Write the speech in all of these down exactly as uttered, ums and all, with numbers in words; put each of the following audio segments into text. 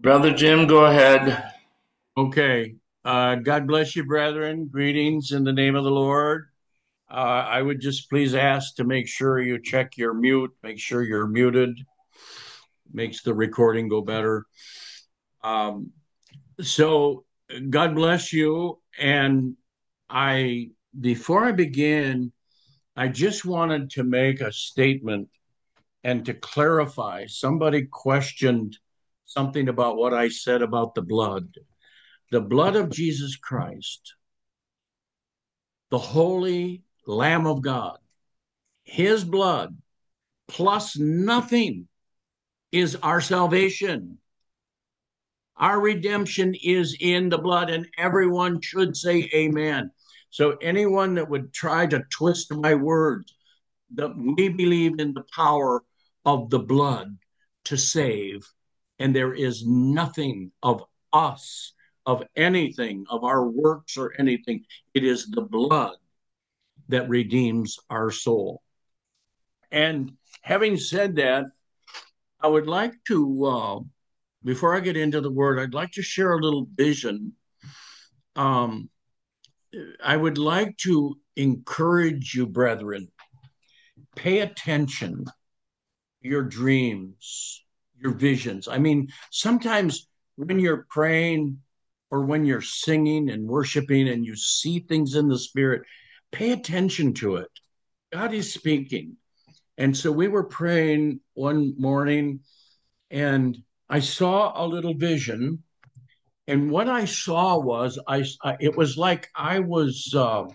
Brother Jim, go ahead. Okay. Uh, God bless you, brethren. Greetings in the name of the Lord. Uh, I would just please ask to make sure you check your mute, make sure you're muted, makes the recording go better. Um, so, God bless you. And I, before I begin, I just wanted to make a statement and to clarify. Somebody questioned something about what I said about the blood. The blood of Jesus Christ, the holy Lamb of God, his blood plus nothing is our salvation. Our redemption is in the blood, and everyone should say amen. So, anyone that would try to twist my words, that we believe in the power of the blood to save, and there is nothing of us, of anything, of our works or anything. It is the blood that redeems our soul. And having said that, I would like to, uh, before I get into the word, I'd like to share a little vision. Um, I would like to encourage you, brethren, pay attention, your dreams, your visions. I mean, sometimes when you're praying or when you're singing and worshiping and you see things in the spirit, pay attention to it. God is speaking. And so we were praying one morning and I saw a little vision. And what I saw was, I, I it was like I was, uh,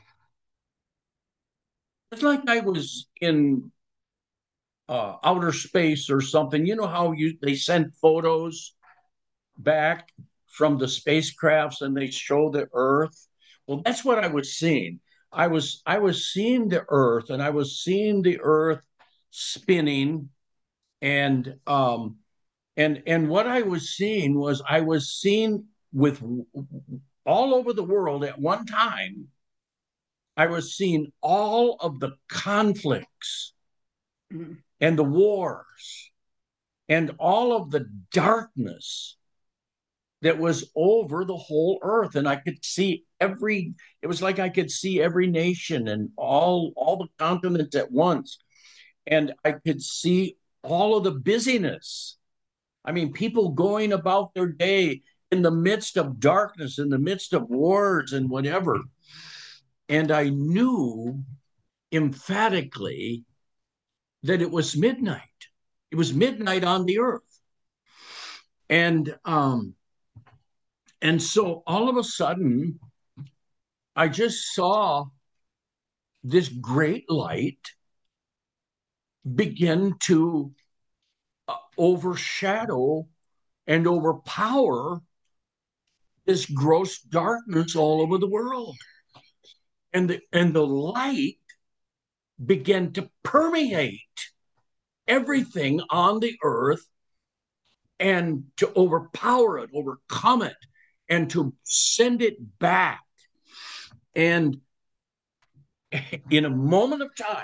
it's like I was in uh, outer space or something. You know how you they send photos back from the spacecrafts and they show the Earth. Well, that's what I was seeing. I was I was seeing the Earth, and I was seeing the Earth spinning, and um, and and what I was seeing was I was seeing with all over the world at one time. I was seeing all of the conflicts and the wars and all of the darkness that was over the whole earth, and I could see every it was like I could see every nation and all all the continents at once, and I could see all of the busyness. I mean, people going about their day in the midst of darkness, in the midst of wars and whatever. And I knew emphatically that it was midnight. It was midnight on the earth. And um, and so all of a sudden, I just saw this great light begin to uh, overshadow and overpower this gross darkness all over the world. And the, and the light began to permeate everything on the earth and to overpower it, overcome it, and to send it back. And in a moment of time,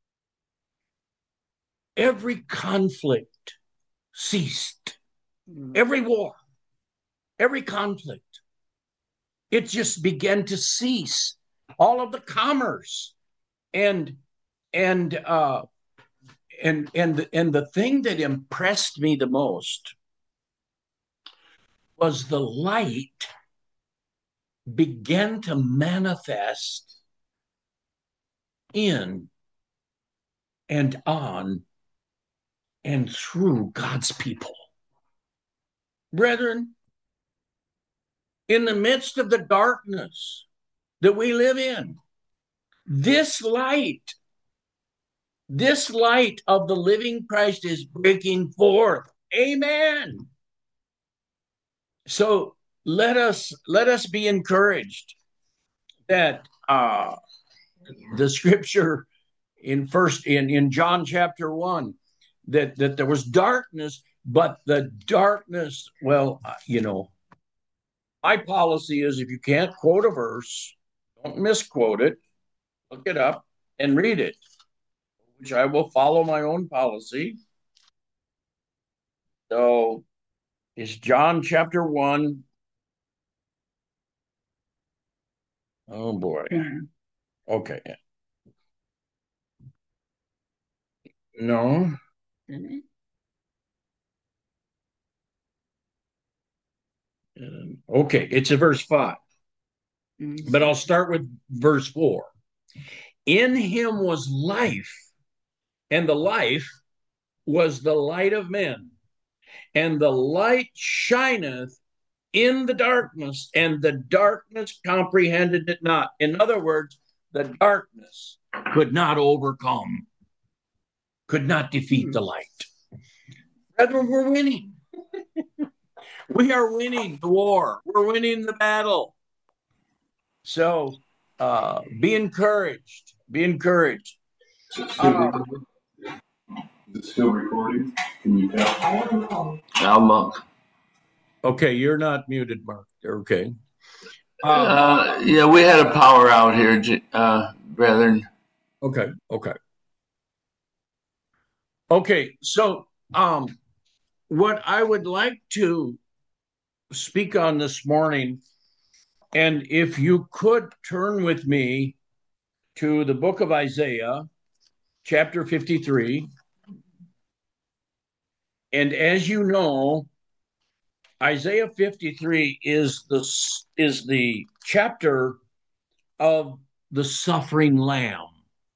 every conflict ceased, every war, every conflict. It just began to cease. All of the commerce and and uh, and and and the thing that impressed me the most was the light began to manifest in and on and through God's people. Brethren, in the midst of the darkness that we live in, this light, this light of the living Christ is breaking forth. Amen. So let us let us be encouraged that uh, the scripture in first in, in John chapter one, that that there was darkness, but the darkness, well, uh, you know, my policy is if you can't quote a verse, don't misquote it, look it up and read it, which I will follow my own policy. So is John chapter one. Oh boy. Okay. No. Um, okay, it's a verse five. But I'll start with verse four. In him was life, and the life was the light of men. And the light shineth in the darkness, and the darkness comprehended it not. In other words, the darkness could not overcome, could not defeat the light. Brethren, we're winning. We are winning the war. We're winning the battle. So uh, be encouraged. Be encouraged. Um, Is it still recording? Can you tell? Now, Monk. Okay, you're not muted, Mark. Okay. Um, Uh, yeah, we had a power out here, uh, brethren. okay, okay. Okay, so um, what I would like to speak on this morning, and if you could turn with me to the book of Isaiah, chapter fifty-three. And as you know, Isaiah fifty-three is the is the chapter of the suffering lamb,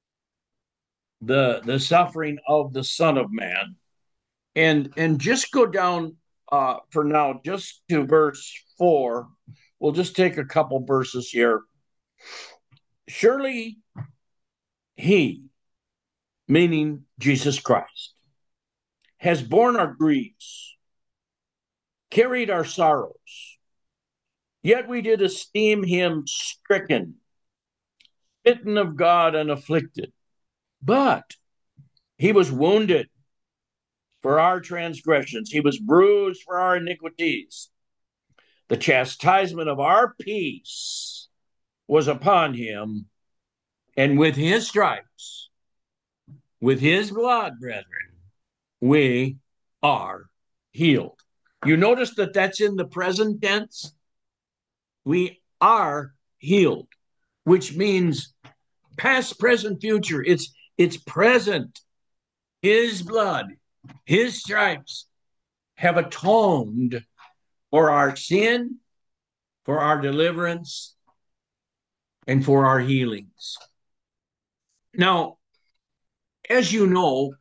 the the suffering of the Son of Man. And and just go down uh, for now, just to verse four. We'll just take a couple verses here. Surely he, meaning Jesus Christ, has borne our griefs, carried our sorrows. Yet we did esteem him stricken, smitten of God, and afflicted. But he was wounded for our transgressions, he was bruised for our iniquities. The chastisement of our peace was upon him, and with his stripes, with his blood, brethren, we are healed. You notice that that's in the present tense? We are healed, which means past, present, future. It's it's present. His blood, his stripes have atoned for our sin, for our deliverance, and for our healings. Now, as you know,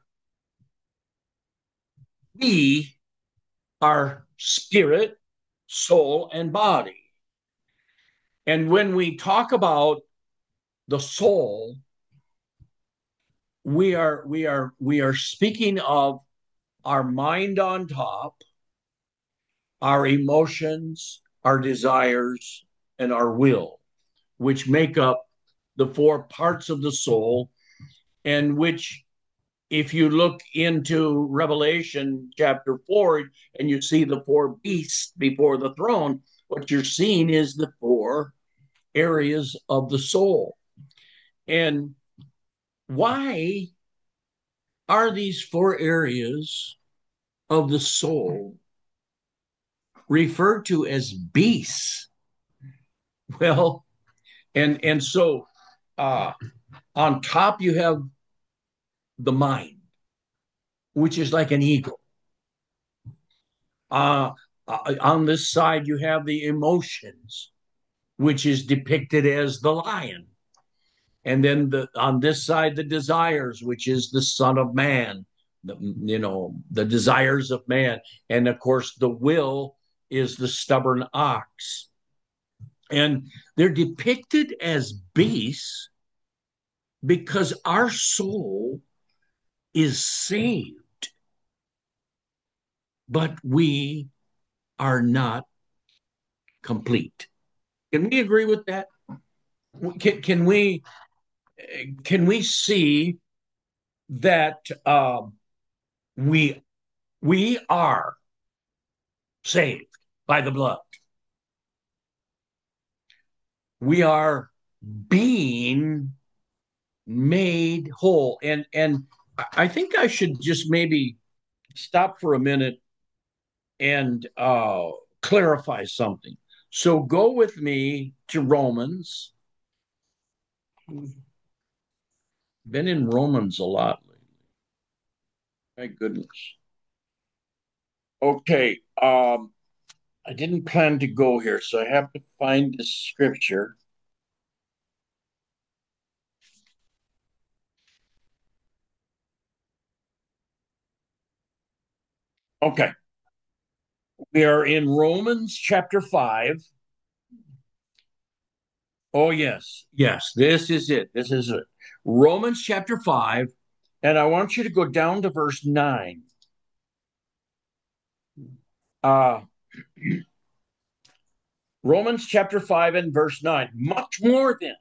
we are spirit, soul, and body. And when we talk about the soul, we are we are we are speaking of our mind on top, our emotions, our desires, and our will, which make up the four parts of the soul, and which, if you look into Revelation chapter four and you see the four beasts before the throne, what you're seeing is the four areas of the soul. And why are these four areas of the soul referred to as beasts? Well, and and so uh, on top you have the mind, which is like an eagle. Uh, uh, on this side you have the emotions, which is depicted as the lion. And then the, on this side, the desires, which is the Son of Man, the, you know, the desires of man. And of course, the will is the stubborn ox. And they're depicted as beasts because our soul is saved, but we are not complete. Can we agree with that? Can, can we can we see that um, we we are saved by the blood? We are being made whole, and and I think I should just maybe stop for a minute and uh, clarify something. So go with me to Romans. Been in Romans a lot lately. My goodness. Okay. Um, I didn't plan to go here, so I have to find the scripture. Okay. We are in Romans chapter five. Oh, yes. Yes, this is it. This is it. Romans chapter five. And I want you to go down to verse nine. Uh, Romans chapter five and verse nine. Much more than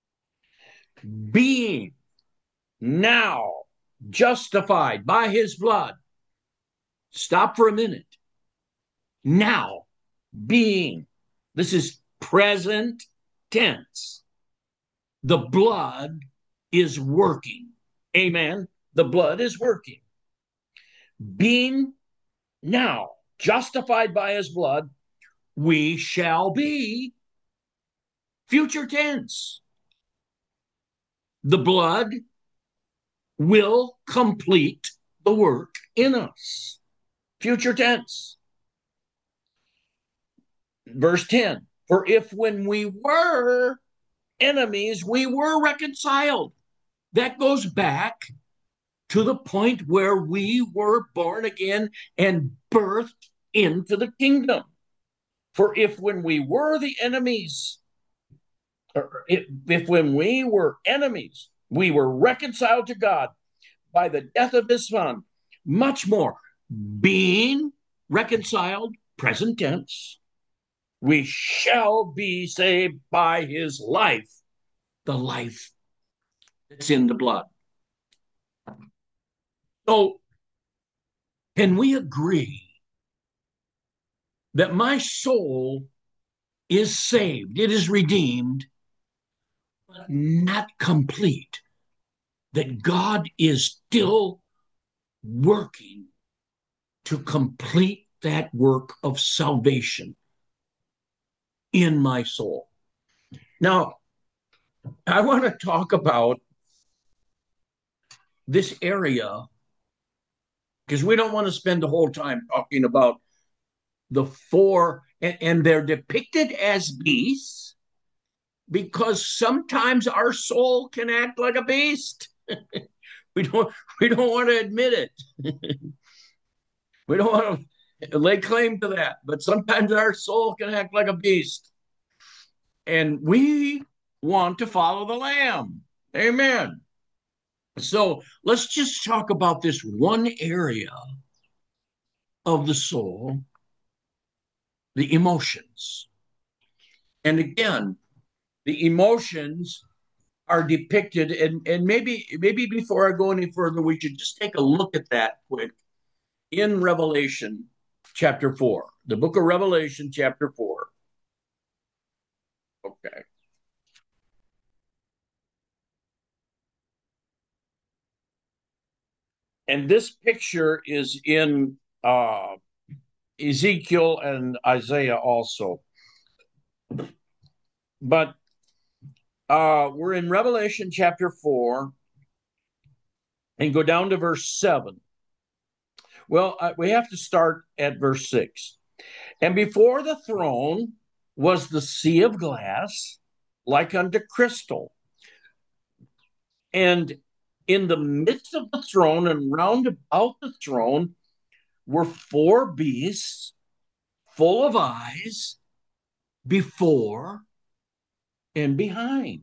being now justified by his blood. Stop for a minute. Now being. This is present tense. The blood is working. Amen. The blood is working. Being now justified by his blood, we shall be future tense. The blood will complete the work in us. Future tense. Verse ten, for if when we were enemies, we were reconciled. That goes back to the point where we were born again and birthed into the kingdom. For if when we were the enemies, or if, if when we were enemies, we were reconciled to God by the death of his son, much more, being reconciled, present tense, we shall be saved by his life, the life that's in the blood. So, can we agree that my soul is saved, it is redeemed, but not complete? That God is still working to complete that work of salvation in my soul. Now, I want to talk about this area because we don't want to spend the whole time talking about the four, and, and they're depicted as beasts because sometimes our soul can act like a beast. we don't we don't want to admit it. We don't want to lay claim to that, but sometimes our soul can act like a beast. And we want to follow the Lamb. Amen. So let's just talk about this one area of the soul, the emotions. And again, the emotions are depicted, and, and maybe maybe before I go any further, we should just take a look at that quick in Revelation chapter four, the book of Revelation chapter four. Okay. And this picture is in uh, Ezekiel and Isaiah also. But uh, we're in Revelation chapter four and go down to verse seven. Well, uh, we have to start at verse six. And before the throne was the sea of glass, like unto crystal. And in the midst of the throne and round about the throne were four beasts full of eyes before and behind.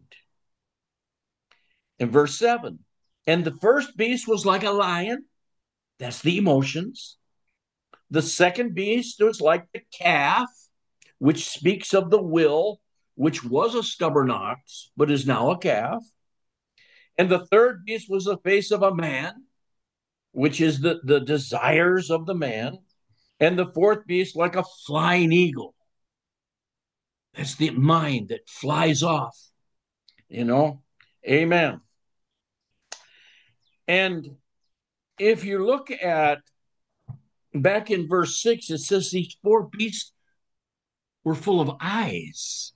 In verse seven, and the first beast was like a lion. That's the emotions. The second beast was like the calf, which speaks of the will, which was a stubborn ox, but is now a calf. And the third beast was the face of a man, which is the, the desires of the man. And the fourth beast like a flying eagle. That's the mind that flies off, you know? Amen. And if you look at back in verse six, it says these four beasts were full of eyes.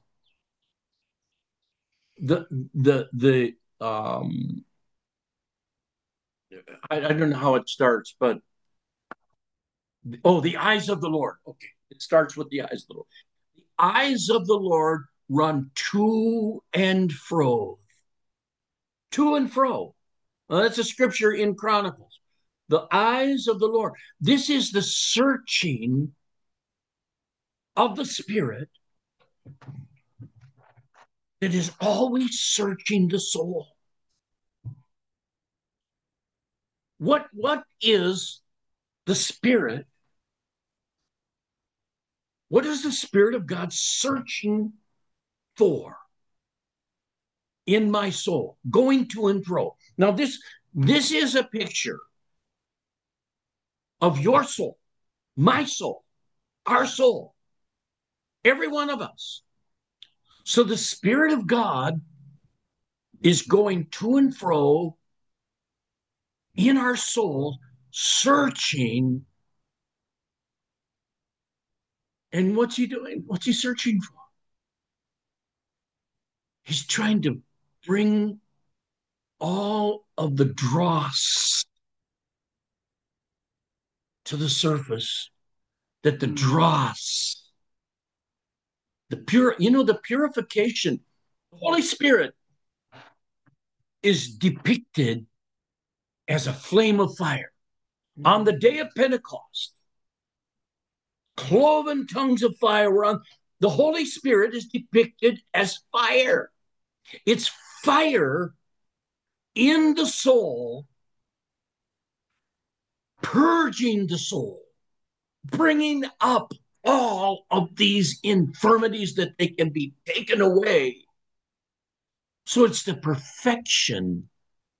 The the the um I, I don't know how it starts, but oh, the eyes of the Lord. Okay, it starts with the eyes of the Lord. The eyes of the Lord run to and fro, to and fro. Well, that's a scripture in Chronicles. The eyes of the Lord. This is the searching of the Spirit that is always searching the soul. What, what is the Spirit? What is the Spirit of God searching for in my soul, going to and fro? Now, this, this is a picture of your soul, my soul, our soul, every one of us. So the Spirit of God is going to and fro in our soul, searching. And what's he doing? What's he searching for? He's trying to bring all of the dross to the surface, that the dross, the pure, you know, the purification, the Holy Spirit is depicted as a flame of fire. On the day of Pentecost, cloven tongues of fire were on. The Holy Spirit is depicted as fire. It's fire in the soul, purging the soul, bringing up all of these infirmities that they can be taken away. So it's the perfection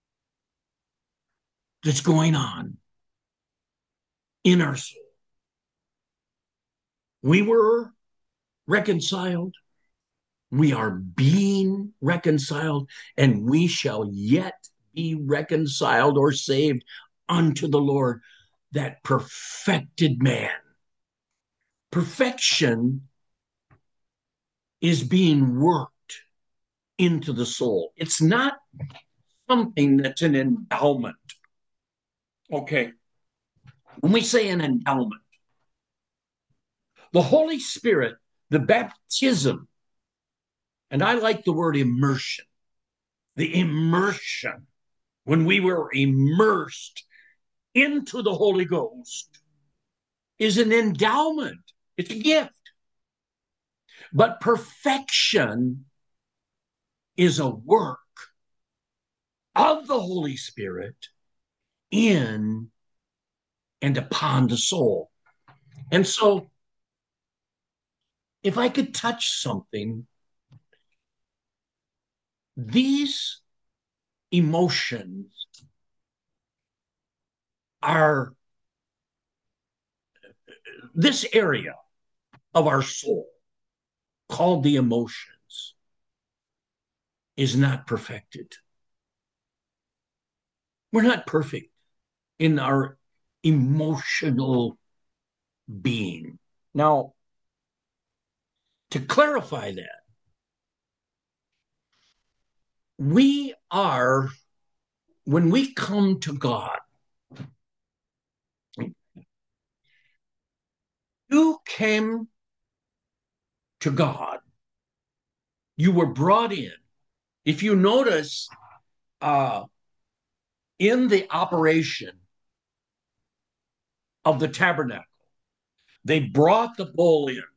that's going on in our soul. We were reconciled. We are being reconciled, and we shall yet be reconciled or saved unto the Lord, that perfected man. Perfection is being worked into the soul. It's not something that's an endowment. Okay. When we say an endowment, the Holy Spirit, the baptism, and I like the word immersion, the immersion, when we were immersed into the Holy Ghost, is an endowment. It's a gift. But perfection is a work of the Holy Spirit in and upon the soul. And so, if I could touch something, these emotions are this area of our soul called the emotions is not perfected. We're not perfect in our emotional being. Now, to clarify that, we are, when we come to God, you came to God, you were brought in. If you notice, uh, in the operation of the tabernacle, they brought the bull in.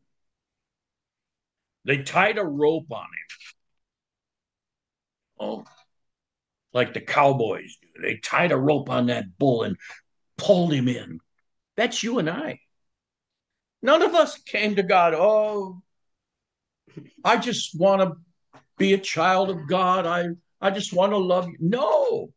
They tied a rope on him. Oh, like the cowboys do. They tied a rope on that bull and pulled him in. That's you and I. None of us came to God, oh, I just want to be a child of God. I, I just want to love you. No.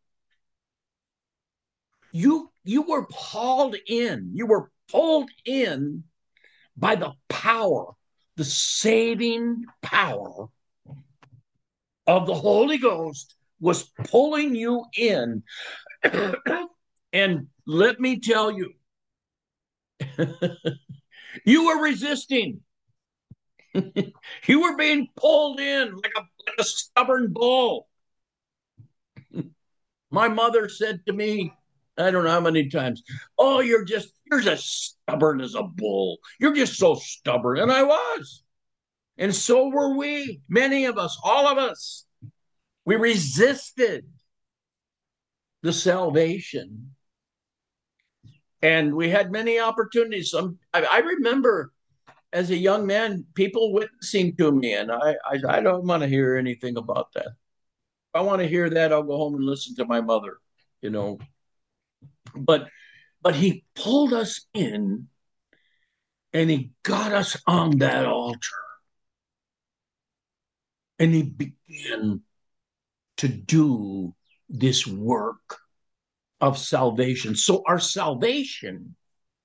You, you were hauled in. You were pulled in by the power, the saving power of the Holy Ghost was pulling you in. And let me tell you, You were resisting. You were being pulled in like a, like a stubborn bull. My mother said to me, I don't know how many times, oh, you're just, you're just stubborn as a bull. You're just so stubborn. And I was. And so were we, many of us, all of us. We resisted the salvation. And we had many opportunities. Some, I, I remember as a young man, people witnessing to me, and I, I, I don't want to hear anything about that. If I want to hear that, I'll go home and listen to my mother, you know. But but he pulled us in and he got us on that altar. And he began to do this work of salvation. So our salvation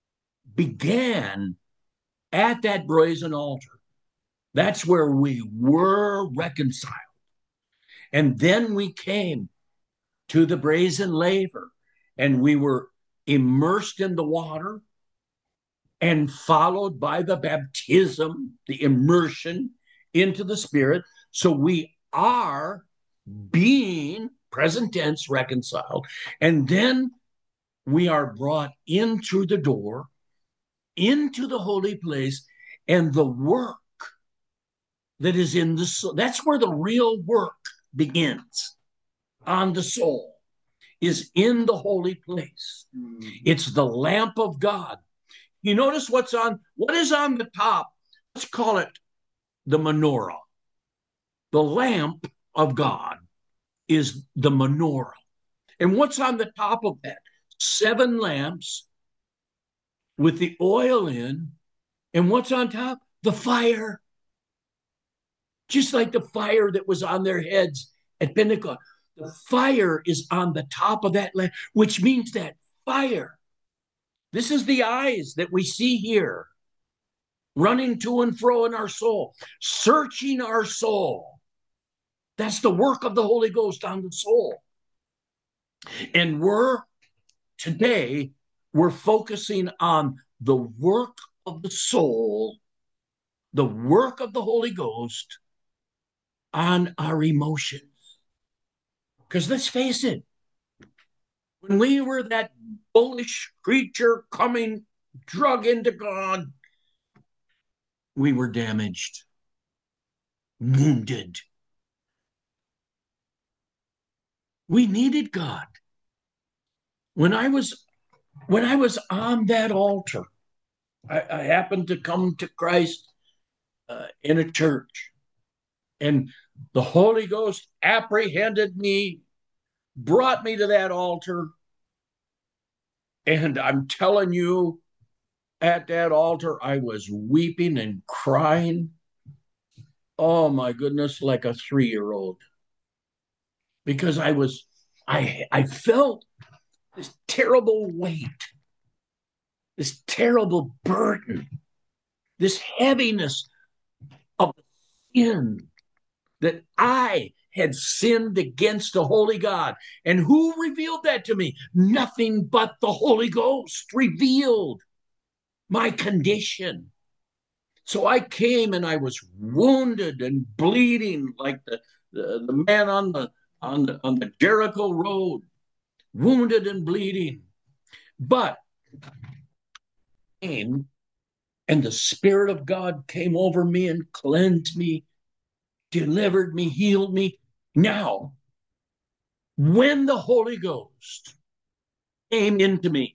began at that brazen altar. That's where we were reconciled. And then we came to the brazen laver and we were immersed in the water and followed by the baptism, the immersion into the Spirit. So we are being present tense reconciled. And then we are brought in through the door into the holy place, and the work that is in the soul, that's where the real work begins on the soul, is in the holy place. Mm-hmm. It's the lamp of God. You notice what's on, what is on the top? Let's call it the menorah. The lamp of God is the menorah. And what's on the top of that? Seven lamps with the oil in. And what's on top? The fire. Just like the fire that was on their heads at Pentecost. The fire is on the top of that lamp, which means that fire. This is the eyes that we see here, running to and fro in our soul, searching our soul. That's the work of the Holy Ghost on the soul. And we're, today, we're focusing on the work of the soul, the work of the Holy Ghost on our emotions. Because let's face it, when we were that bullish creature coming drug into God, we were damaged, wounded. We needed God. When I was when I was on that altar, I, I happened to come to Christ uh, in a church, and the Holy Ghost apprehended me, brought me to that altar, and I'm telling you, at that altar, I was weeping and crying. Oh my goodness, like a three-year-old. Because I was, I, I felt this terrible weight, this terrible burden, this heaviness of sin that I had sinned against the Holy God. And who revealed that to me? Nothing but the Holy Ghost revealed my condition. So I came and I was wounded and bleeding like the, the, the man on the, on the on the Jericho road, wounded and bleeding. But came and the Spirit of God came over me and cleansed me, delivered me, healed me. Now, when the Holy Ghost came into me,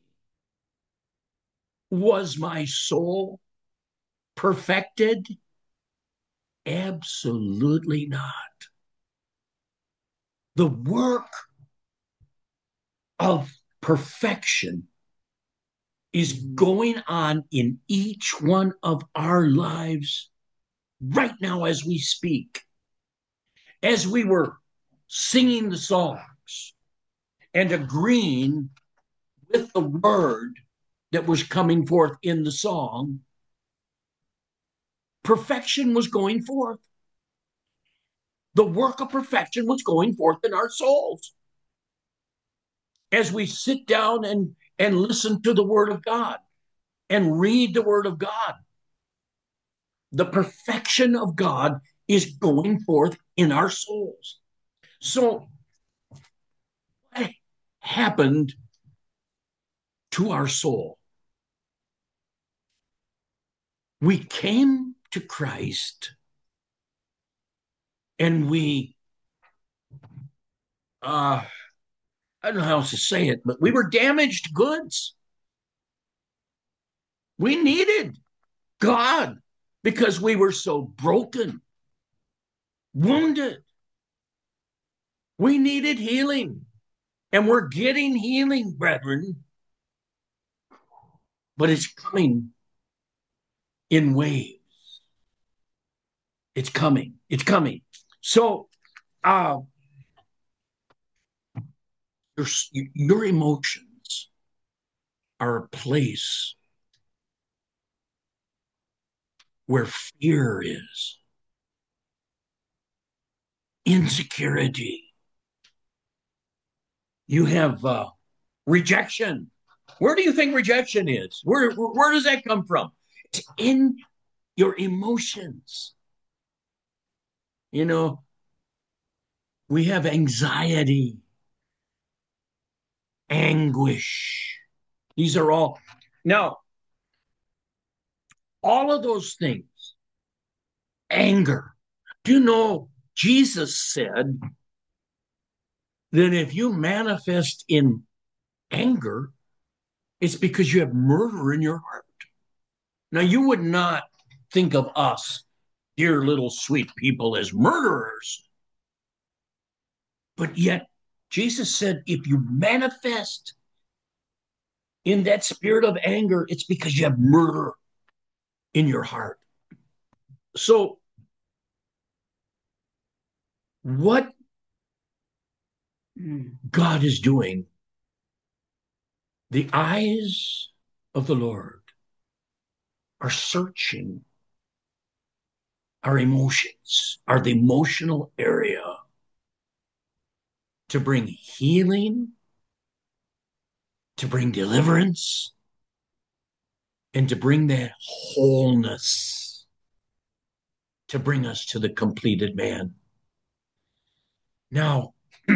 was my soul perfected? Absolutely not. The work of perfection is going on in each one of our lives right now as we speak. As we were singing the songs and agreeing with the word that was coming forth in the song, perfection was going forth. The work of perfection was going forth in our souls. As we sit down and, and listen to the word of God, and read the Word of God. The perfection of God is going forth in our souls. So, what happened to our soul? We came to Christ and we, uh, I don't know how else to say it, but we were damaged goods. We needed God because we were so broken, wounded. We needed healing, and we're getting healing, brethren, but it's coming in waves. It's coming. It's coming. So, uh, your, your emotions are a place where fear is, insecurity. You have uh, rejection. Where do you think rejection is? Where, where does that come from? It's in your emotions. You know, we have anxiety, anguish. These are all. Now, all of those things, anger. Do you know Jesus said that if you manifest in anger, it's because you have murder in your heart. Now, you would not think of us, dear little sweet people, as murderers. But yet, Jesus said, if you manifest in that spirit of anger, it's because you have murder in your heart. So, what God is doing, the eyes of the Lord are searching our emotions, our the emotional area, to bring healing, to bring deliverance, and to bring that wholeness, to bring us to the completed man. Now,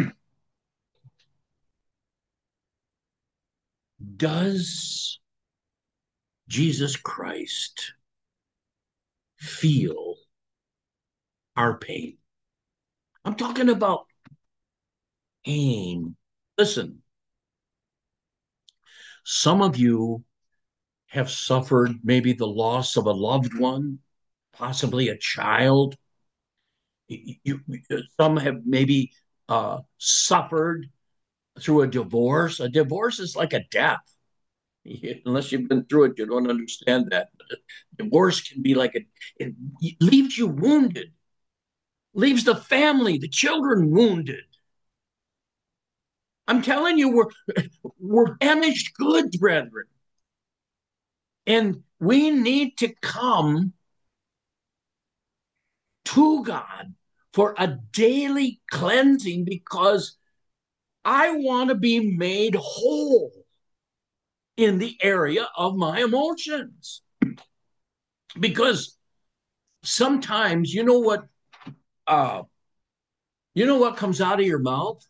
does Jesus Christ feel our pain? I'm talking about pain. Listen, some of you have suffered maybe the loss of a loved one, possibly a child. You, you, some have maybe uh, suffered through a divorce. A divorce is like a death. Unless you've been through it, you don't understand that. Divorce can be like a, it leaves you wounded, leaves the family, the children wounded. I'm telling you, we're we're damaged goods, brethren. And we need to come to God for a daily cleansing because I want to be made whole in the area of my emotions. Because sometimes, you know what, uh, you know what comes out of your mouth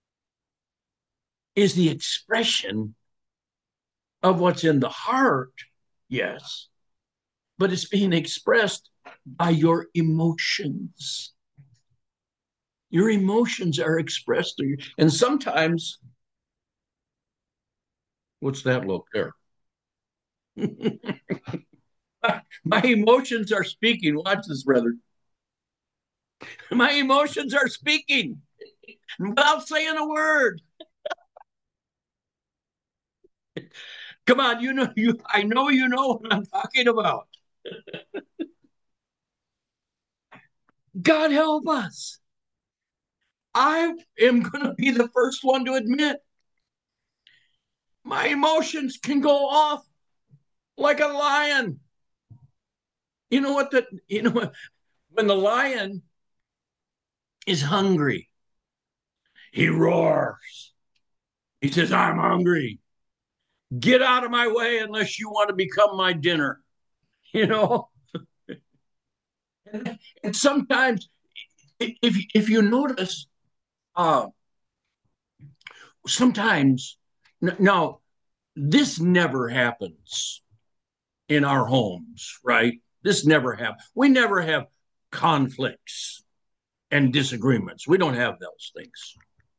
is the expression of what's in the heart, yes, but it's being expressed by your emotions. Your emotions are expressed through you. And sometimes, what's that look there? My emotions are speaking. Watch this, brother. My emotions are speaking without saying a word. Come on, you know you. I know you know what I'm talking about. God help us. I am going to be the first one to admit my emotions can go off like a lion. You know what? The you know what? When the lion is hungry, he roars. He says, "I'm hungry." Get out of my way unless you want to become my dinner, you know? And, and sometimes, if, if you notice, uh, sometimes, now, this never happens in our homes, right? This never happens. We never have conflicts and disagreements. We don't have those things.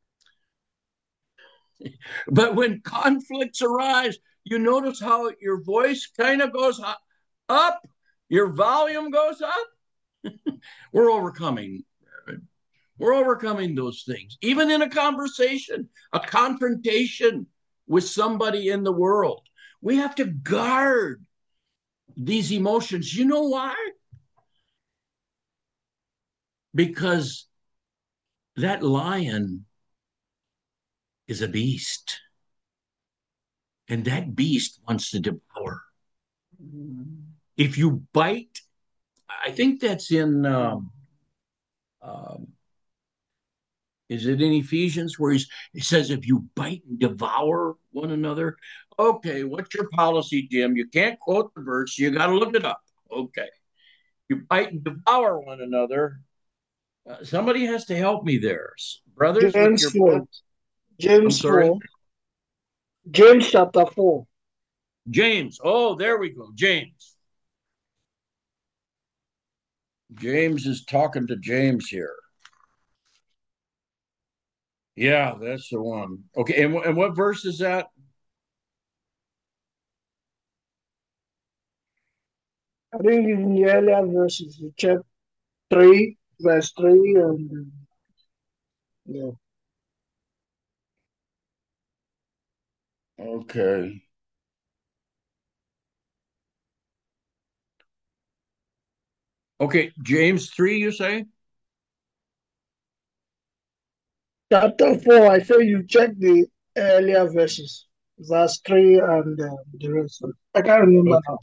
But when conflicts arise, you notice how your voice kind of goes up, your volume goes up. We're overcoming. We're overcoming those things. Even in a conversation, a confrontation with somebody in the world, we have to guard these emotions. You know why? Because that lion is a beast, and that beast wants to devour. If you bite, I think that's in, um, um, is it in Ephesians where he's, he says, if you bite and devour one another? Okay, what's your policy, Jim? You can't quote the verse, you got to look it up. Okay. You bite and devour one another. Uh, somebody has to help me there. Brothers, with James your. four. I'm James sorry? four. James chapter four. James. Oh, there we go. James. James is talking to James here. Yeah, that's the one. Okay, and, and what verse is that? I think in the earlier verses, you check three, verse three, and uh, yeah. Okay. Okay, James three, you say? Chapter four, I say you check the earlier verses, verse three and uh, the rest. I can't remember Okay. now.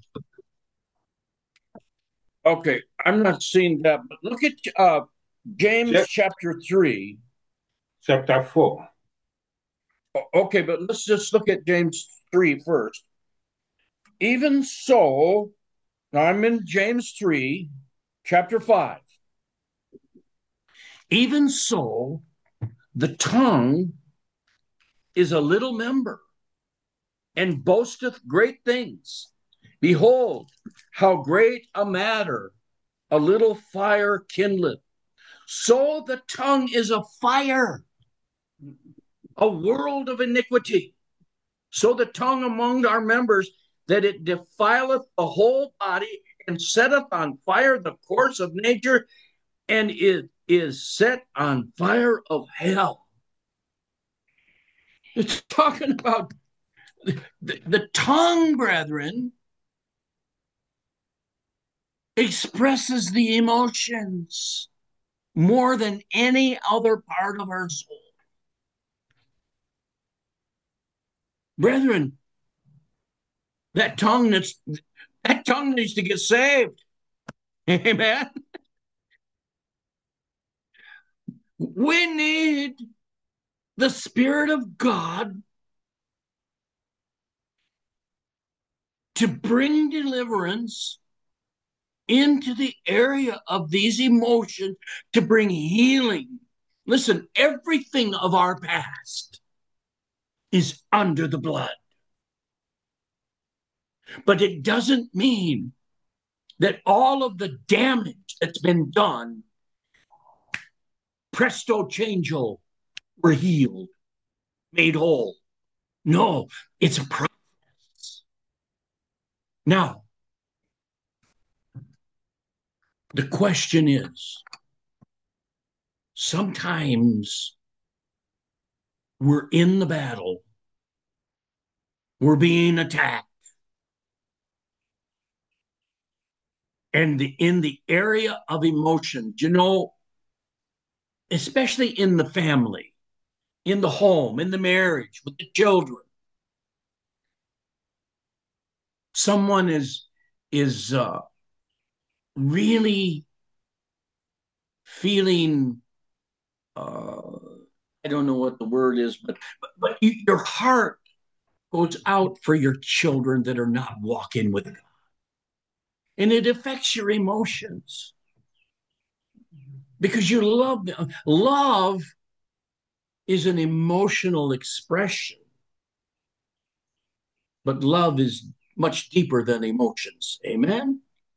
Okay, I'm not seeing that, but look at uh, James Check. chapter three. Chapter four. Okay, but let's just look at James three first. Even so, now I'm in James three, chapter five. Even so, the tongue is a little member and boasteth great things. Behold, how great a matter a little fire kindleth. So the tongue is a fire, a world of iniquity. So the tongue among our members, that it defileth the whole body and setteth on fire the course of nature, and it is set on fire of hell. It's talking about the, the, the tongue, brethren, expresses the emotions more than any other part of our soul. Brethren, that tongue that's that tongue needs to get saved. Amen. We need the Spirit of God to bring deliverance into the area of these emotions, to bring healing. Listen, everything of our past is under the blood. But it doesn't mean that all of the damage that's been done, presto changeo, we're healed, made whole. No, it's a process. Now, the question is, sometimes we're in the battle, we're being attacked, and the, in the area of emotion, you know, especially in the family, in the home, in the marriage, with the children, someone is is uh, really feeling, uh, I don't know what the word is, but but, but you, your heart goes out for your children that are not walking with God. And it affects your emotions because you love them. Love is an emotional expression, but love is much deeper than emotions. Amen?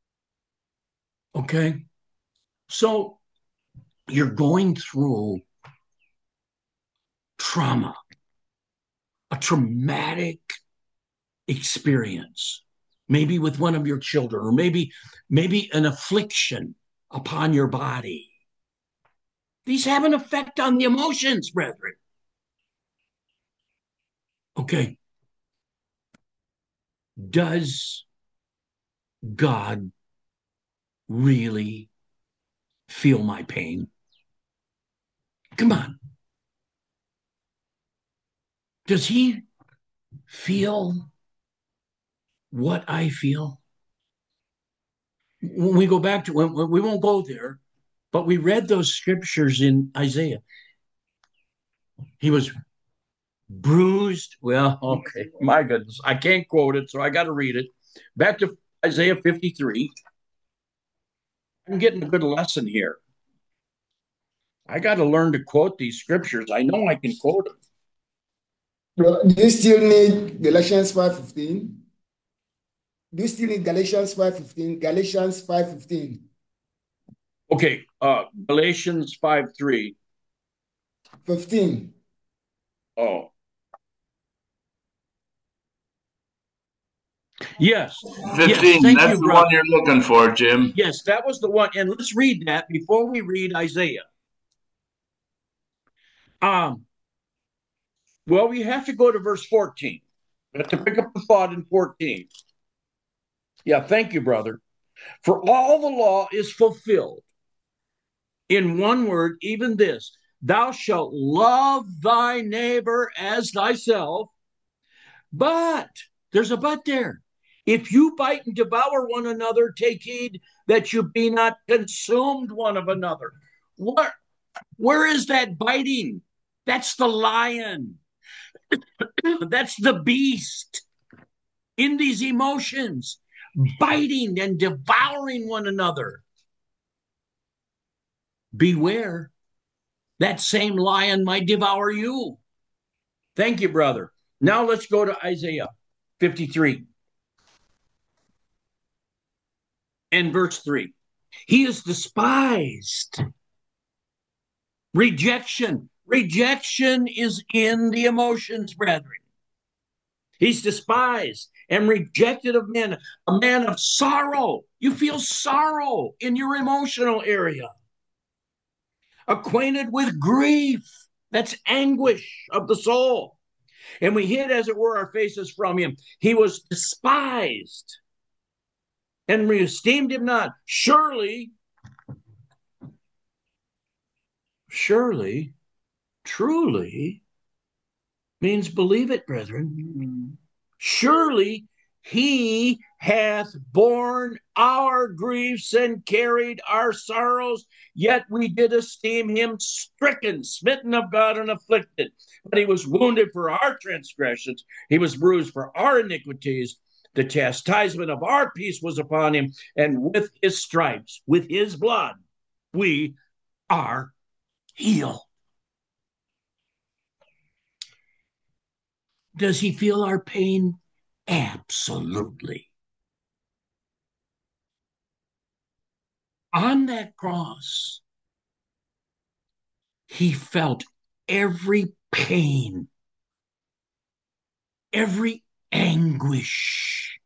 Okay? So you're going through trauma, a traumatic experience, maybe with one of your children, or maybe maybe an affliction upon your body. These have an effect on the emotions, brethren. Okay. Does God really feel my pain? Come on. Does he feel what I feel? When we go back to, when, we won't go there, but we read those scriptures in Isaiah. He was bruised. Well, okay. My goodness. I can't quote it, so I got to read it. Back to Isaiah fifty-three. I'm getting a good lesson here. I got to learn to quote these scriptures. I know I can quote them. Well, do you still need Galatians five fifteen? Do you still need Galatians five fifteen? Galatians five fifteen. Okay, uh, Galatians five three. fifteen. Oh. Yes. fifteen, yes, that's you, the brother. one you're looking for, Jim. Yes, that was the one. And let's read that before we read Isaiah. Um, well, we have to go to verse fourteen. We have to pick up the thought in fourteen. Yeah, thank you, brother. For all the law is fulfilled in one word, even this: thou shalt love thy neighbor as thyself. But there's a but there. If you bite and devour one another, take heed that you be not consumed one of another. What? Where is that biting? That's the lion. That's the beast in these emotions, biting and devouring one another. Beware, that same lion might devour you. Thank you, brother. Now let's go to Isaiah fifty-three and verse three. He is despised. Rejection. Rejection is in the emotions, brethren. He's despised and rejected of men, a man of sorrow. You feel sorrow in your emotional area. Acquainted with grief. That's anguish of the soul. And we hid, as it were, our faces from him. He was despised, and we esteemed him not. Surely, surely, truly means believe it, brethren. Surely he hath borne our griefs and carried our sorrows, yet we did esteem him stricken, smitten of God, and afflicted. But he was wounded for our transgressions, he was bruised for our iniquities. The chastisement of our peace was upon him, and with his stripes, with his blood, we are healed. Does he feel our pain? Absolutely. On that cross, he felt every pain, every anguish,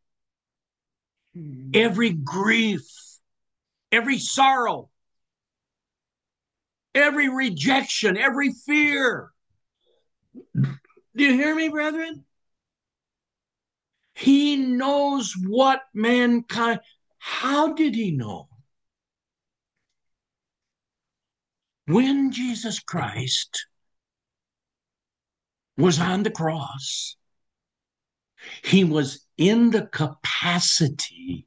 every grief, every sorrow, every rejection, every fear. Do you hear me, brethren? He knows what mankind. How did he know? When Jesus Christ was on the cross, he was in the capacity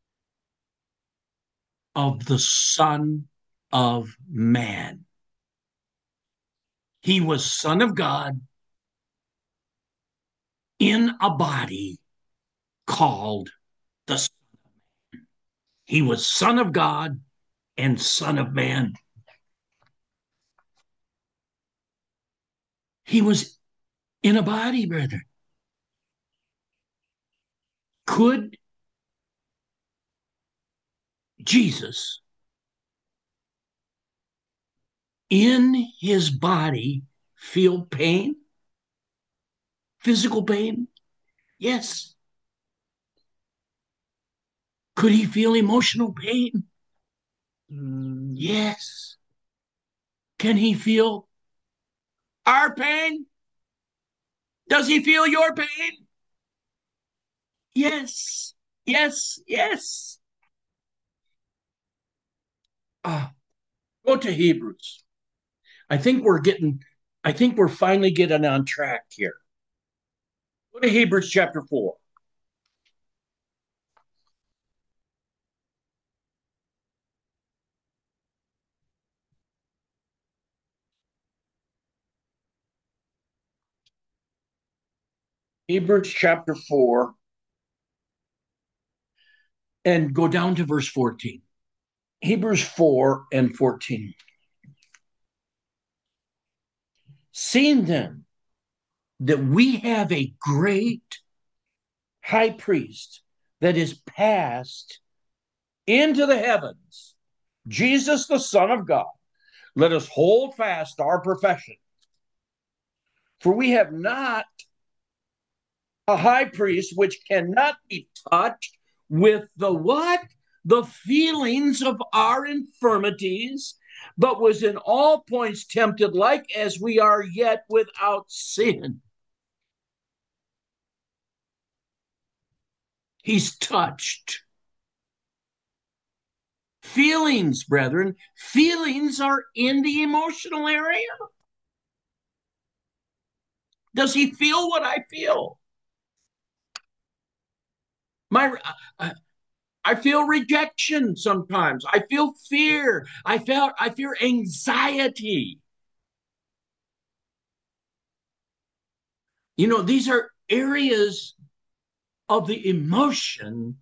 of the Son of Man. He was Son of God in a body called the Son of Man. He was Son of God and Son of Man. He was in a body, brethren. Could Jesus in his body feel pain? Physical pain? Yes. Could he feel emotional pain? Mm, yes. Can he feel our pain? Does he feel your pain? Yes. Yes. Yes. Uh, go to Hebrews. I think we're getting, I think we're finally getting on track here. Go to Hebrews chapter four. Hebrews chapter four, and go down to verse fourteen. Hebrews four and fourteen. Seeing then that we have a great high priest that is passed into the heavens, Jesus, the Son of God, let us hold fast our profession. For we have not a high priest which cannot be touched with the what? The feelings of our infirmities, but was in all points tempted like as we are, yet without sin. He's touched. Feelings, brethren, feelings are in the emotional area. Does he feel what I feel? My, uh, I feel rejection sometimes. I feel fear. I feel, I fear anxiety. You know, these are areas of the emotion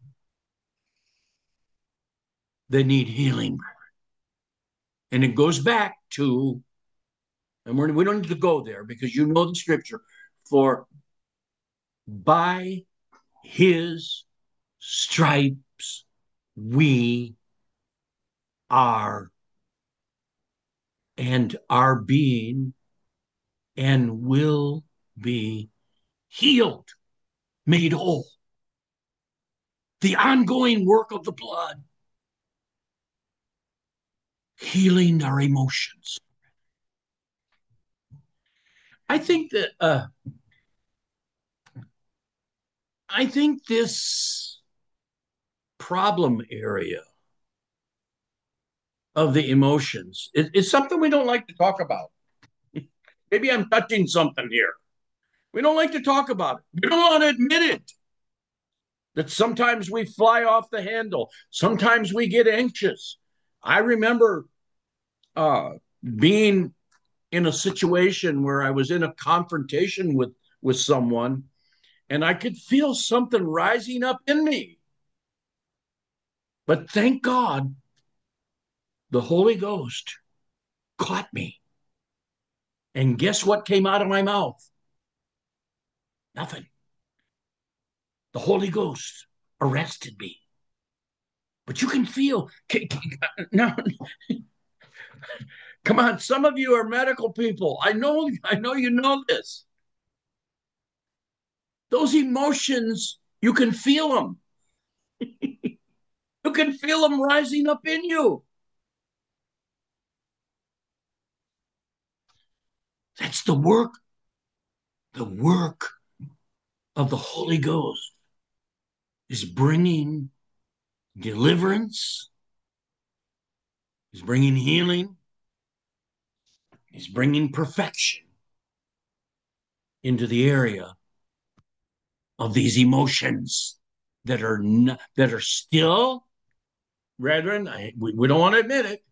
that need healing. And it goes back to, and we're, we don't need to go there because you know the scripture, for by his stripes we are and are being and will be healed, made whole. The ongoing work of the blood, healing our emotions. I think that uh, I think this problem area of the emotions is, is something we don't like to talk about. Maybe I'm touching something here. We don't like to talk about it. We don't want to admit it. That sometimes we fly off the handle. Sometimes we get anxious. I remember uh, being in a situation where I was in a confrontation with, with someone, and I could feel something rising up in me. But thank God, the Holy Ghost caught me. And guess what came out of my mouth? Nothing. The Holy Ghost arrested me. But you can feel, no, come on, some of you are medical people. I know, I know you know this. Those emotions, you can feel them. You can feel them rising up in you. That's the work, the work of the Holy Ghost is bringing deliverance, is bringing healing, is bringing perfection into the area of these emotions that are not, that are still, brethren, I, we, we don't want to admit it,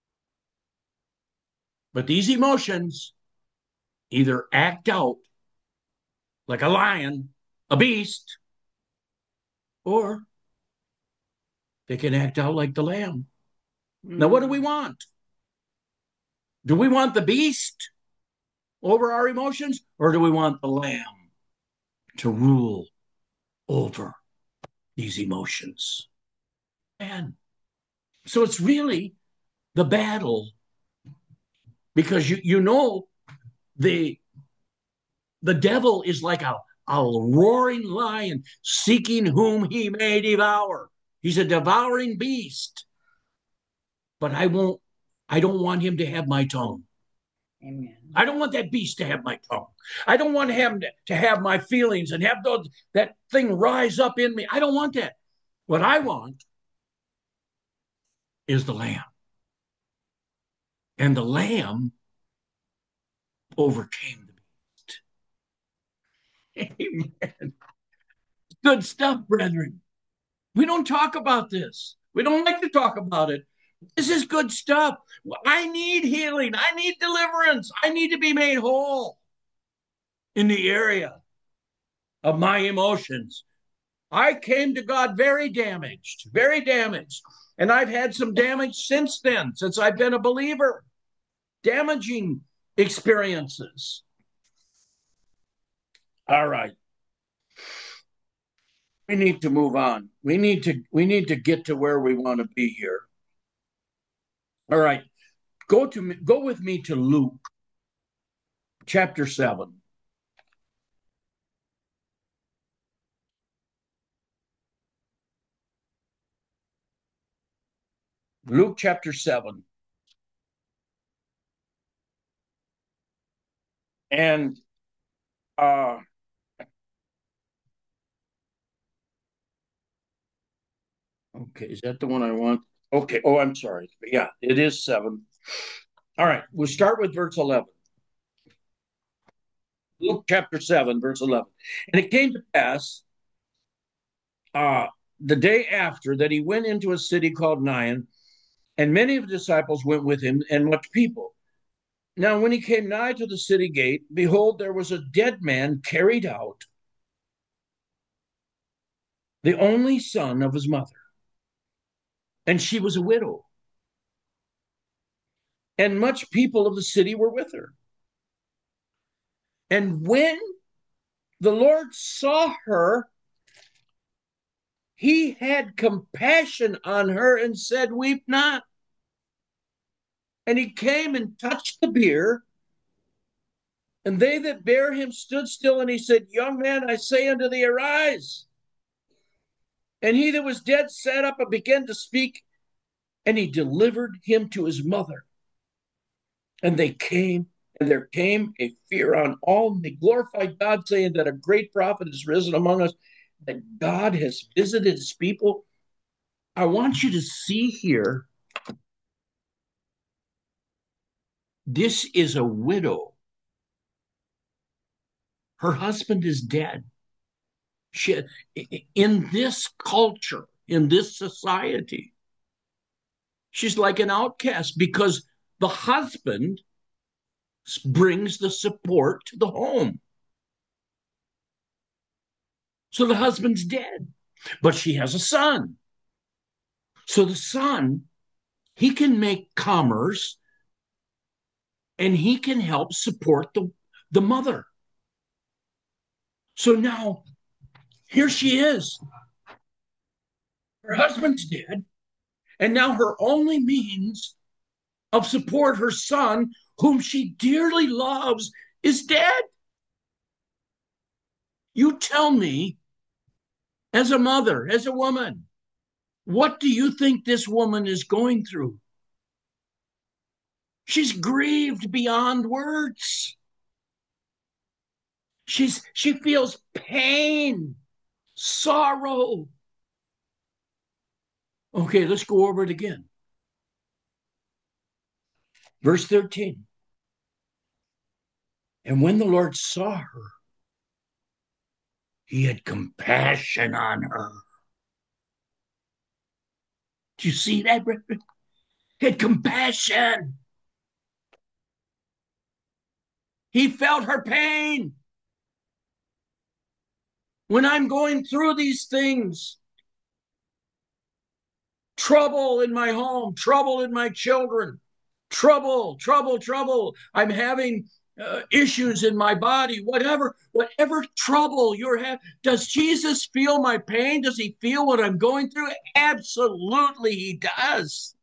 but these emotions either act out like a lion a beast, or they can act out like the lamb. Now, what do we want? Do we want the beast over our emotions, or do we want the lamb to rule over these emotions? And so it's really the battle, because you you know the the devil is like a, a roaring lion seeking whom he may devour. He's a devouring beast. But I won't, I don't want him to have my tongue. Amen. I don't want that beast to have my tongue. I don't want him to, to have my feelings and have those, that thing rise up in me. I don't want that. What I want is the lamb. And the lamb overcame the beast. Amen. Good stuff, brethren. We don't talk about this. We don't like to talk about it. This is good stuff. I need healing. I need deliverance. I need to be made whole in the area of my emotions. I came to God very damaged, very damaged. And I've had some damage since then, since I've been a believer. Damaging experiences. All right. We need to move on. We need to we need to get to where we want to be here. All right. Go to go with me to Luke chapter seven. Luke chapter seven. And uh okay, is that the one I want? Okay. Oh, I'm sorry. Yeah, it is seven. All right, we'll start with verse eleven. Luke chapter seven, verse eleven. And it came to pass uh, the day after that he went into a city called Nain, and many of the disciples went with him, and much people. Now, when he came nigh to the city gate, behold, there was a dead man carried out, the only son of his mother. And she was a widow. And much people of the city were with her. And when the Lord saw her, he had compassion on her and said, weep not. And he came and touched the bier, and they that bare him stood still, and he said, young man, I say unto thee, arise. And he that was dead sat up and began to speak, and he delivered him to his mother. And they came, and there came a fear on all, and they glorified God, saying that a great prophet is risen among us, that God has visited his people. I want you to see here, this is a widow. Her husband is dead. She, in this culture, in this society, she's like an outcast because the husband brings the support to the home. So the husband's dead, but she has a son. So the son, he can make commerce and he can help support the, the mother. So now, here she is. Her husband's dead, and now her only means of support, her son, whom she dearly loves, is dead. You tell me, as a mother, as a woman, what do you think this woman is going through? She's grieved beyond words. She's she feels pain, sorrow. Okay, let's go over it again. Verse thirteen. And when the Lord saw her, he had compassion on her. Do you see that, brethren? He had compassion. He felt her pain. when I'm going through these things, trouble in my home, trouble in my children, trouble, trouble, trouble. I'm having uh, issues in my body, whatever, whatever trouble you're having. Does Jesus feel my pain? Does he feel what I'm going through? Absolutely, he does.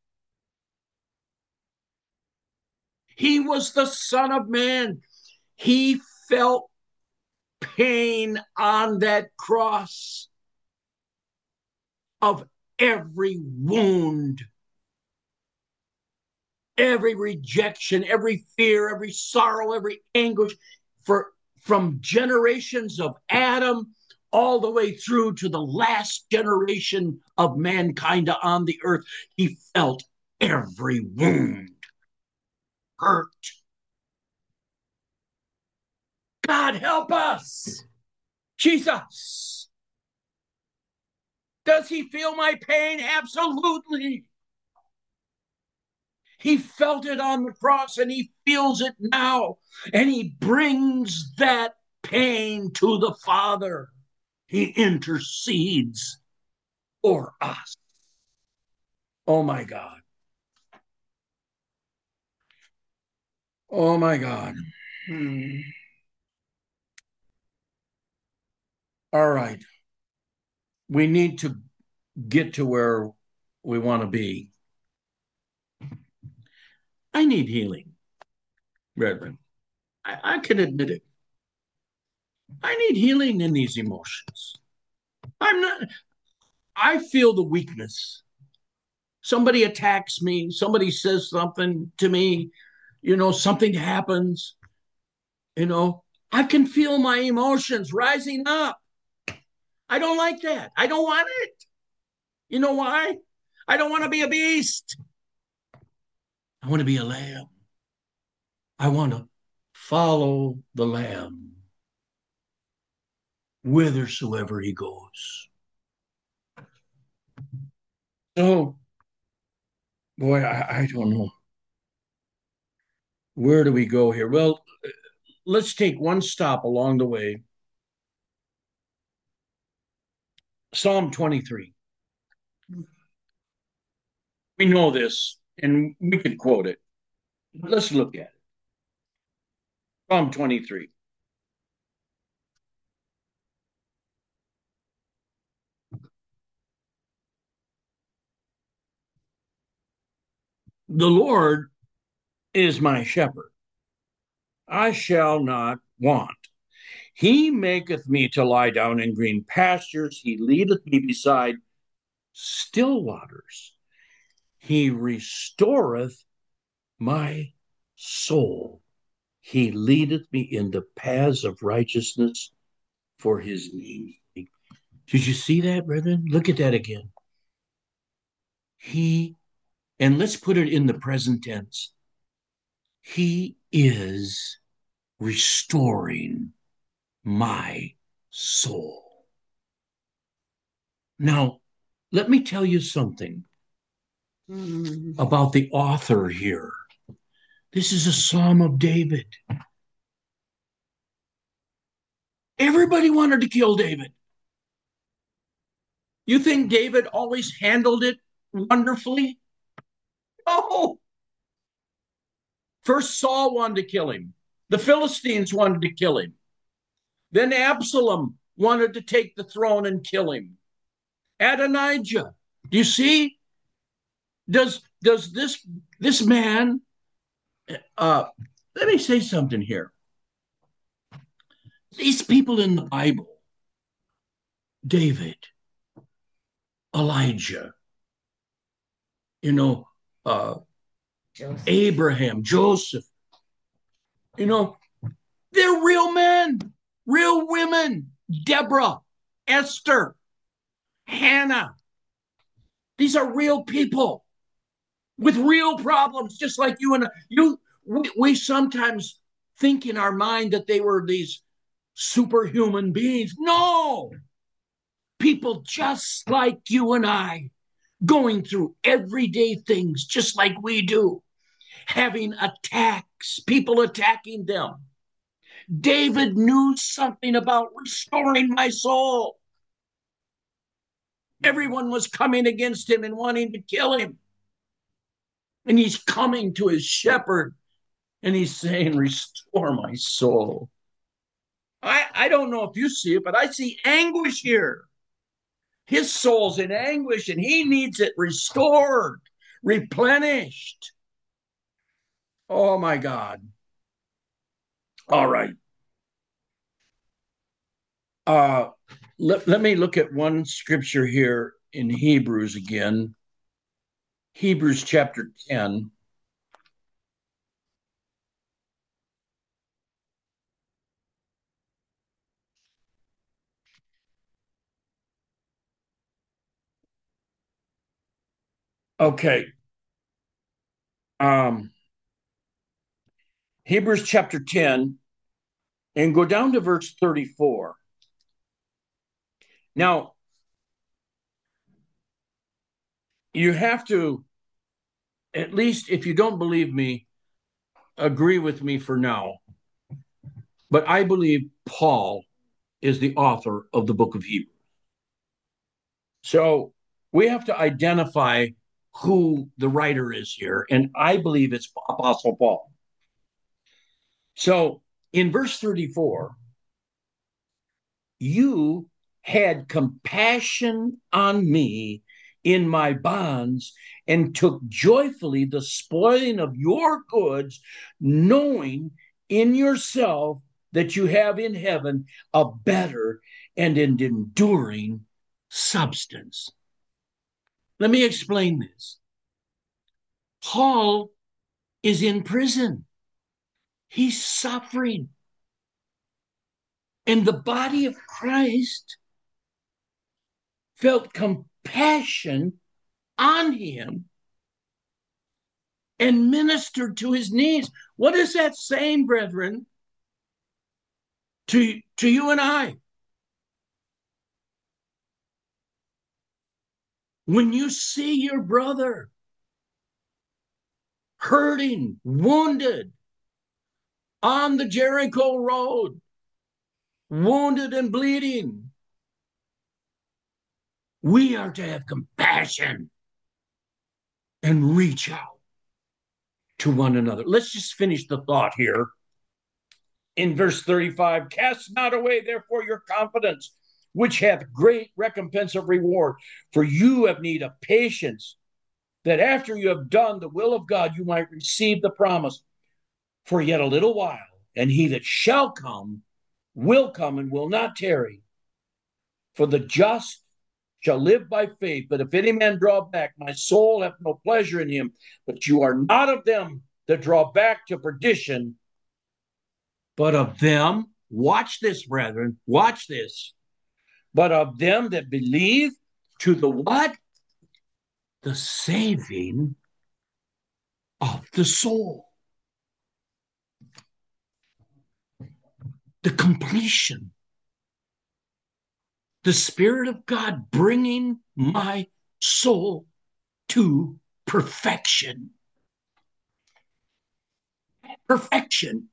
He was the Son of Man. He felt pain on that cross of every wound, every rejection, every fear, every sorrow, every anguish, for from generations of Adam all the way through to the last generation of mankind on the earth. He felt every wound, hurt. God help us. Jesus. Does he feel my pain? Absolutely. He felt it on the cross and he feels it now. And he brings that pain to the Father. He intercedes for us. Oh my God. Oh my God. Hmm. All right. We need to get to where we want to be. I need healing, brethren. I, I can admit it. I need healing in these emotions. I'm not, I feel the weakness. Somebody attacks me, somebody says something to me, you know, something happens, you know, I can feel my emotions rising up. I don't like that. I don't want it. You know why? I don't want to be a beast. I want to be a lamb. I want to follow the lamb whithersoever he goes. So, boy, I, I don't know. Where do we go here? Well, let's take one stop along the way. Psalm twenty-three. We know this, and we could quote it. But let's look at it. Psalm twenty-three. The Lord is my shepherd. I shall not want. He maketh me to lie down in green pastures. He leadeth me beside still waters. He restoreth my soul. He leadeth me in the paths of righteousness for his name's sake. Did you see that, brethren? Look at that again. He, and let's put it in the present tense. He is restoring my soul. Now, let me tell you something mm. about the author here. This is a Psalm of David. Everybody wanted to kill David. You think David always handled it wonderfully? No. First, Saul wanted to kill him. The Philistines wanted to kill him. Then Absalom wanted to take the throne and kill him. Adonijah. Do you see? Does does this this man? Uh, let me say something here. These people in the Bible, David, Elijah, you know, uh, Joseph. Abraham, Joseph, you know, they're real men, real women. Deborah, Esther, Hannah. These are real people with real problems, just like you and you. We, we sometimes think in our mind that they were these superhuman beings. No, people just like you and I, going through everyday things just like we do, having attacks, people attacking them, David knew something about restoring my soul. Everyone was coming against him and wanting to kill him. And he's coming to his shepherd and he's saying, restore my soul. I, I don't know if you see it, but I see anguish here. His soul's in anguish and he needs it restored, replenished. Oh my God. All right. Uh, let, let me look at one scripture here in Hebrews again. Hebrews chapter ten. Okay. Um, Hebrews chapter ten, and go down to verse thirty-four. Now, you have to, at least if you don't believe me, agree with me for now. But I believe Paul is the author of the book of Hebrews. So we have to identify who the writer is here, and I believe it's Apostle Paul. So in verse thirty-four, you had compassion on me in my bonds and took joyfully the spoiling of your goods, knowing in yourself that you have in heaven a better and an enduring substance. Let me explain this. Paul is in prison. He's suffering. And the body of Christ felt compassion on him and ministered to his needs. What is that saying, brethren, to, to you and I? When you see your brother hurting, wounded, on the Jericho road, wounded and bleeding, we are to have compassion and reach out to one another. Let's just finish the thought here. In verse thirty-five, cast not away, therefore, your confidence, which hath great recompense of reward. For you have need of patience, that after you have done the will of God, you might receive the promise. For yet a little while, and he that shall come will come and will not tarry. For the just shall live by faith. But if any man draw back, my soul hath no pleasure in him. But you are not of them that draw back to perdition, but of them, watch this, brethren, watch this, but of them that believe to the what? The saving of the soul. The completion. The Spirit of God bringing my soul to perfection. Perfection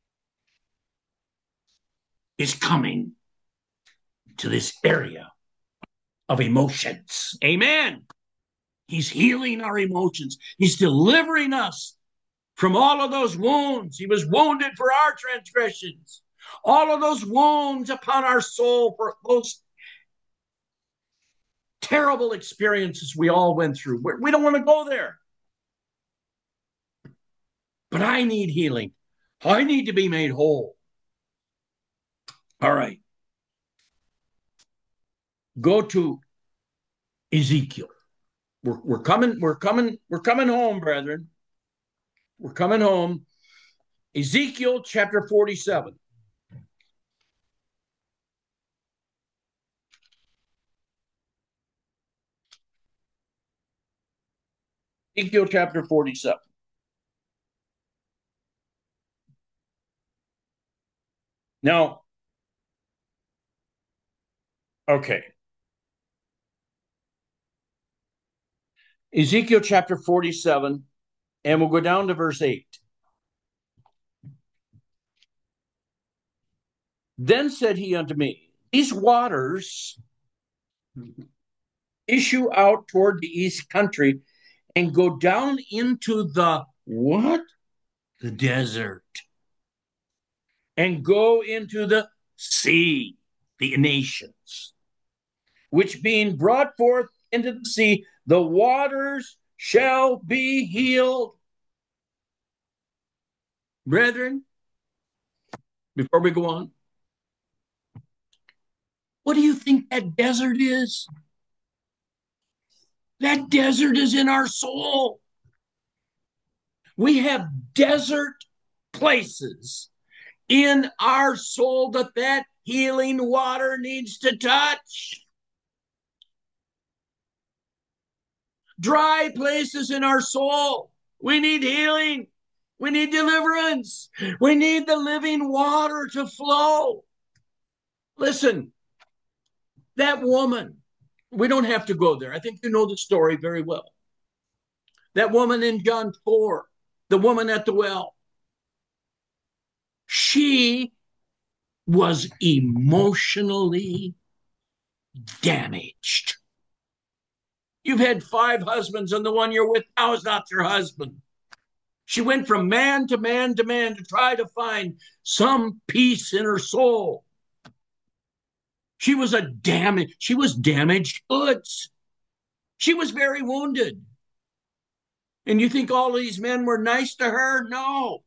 is coming to this area of emotions. Amen. He's healing our emotions. He's delivering us from all of those wounds. He was wounded for our transgressions. All of those wounds upon our soul for those terrible experiences we all went through. We don't want to go there. But I need healing. I need to be made whole. All right. Go to Ezekiel. We're, we're coming, we're coming, we're coming home, brethren. We're coming home. Ezekiel chapter forty-seven. Ezekiel chapter forty-seven. Now, okay. Ezekiel chapter forty-seven, and we'll go down to verse eight. Then said he unto me, these waters issue out toward the east country and go down into the what? The desert. And go into the sea, the nations, which being brought forth into the sea, the waters shall be healed. Brethren, before we go on, what do you think that desert is? That desert is in our soul. We have desert places in our soul that that healing water needs to touch. Dry places in our soul. We need healing. We need deliverance. We need the living water to flow. Listen, that woman, we don't have to go there. I think you know the story very well. That woman in John four, the woman at the well, she was emotionally damaged. You've had five husbands, and the one you're with now is not your husband. She went from man to man to man to try to find some peace in her soul. She was a damaged, she was damaged goods. She was very wounded. And you think all these men were nice to her? No.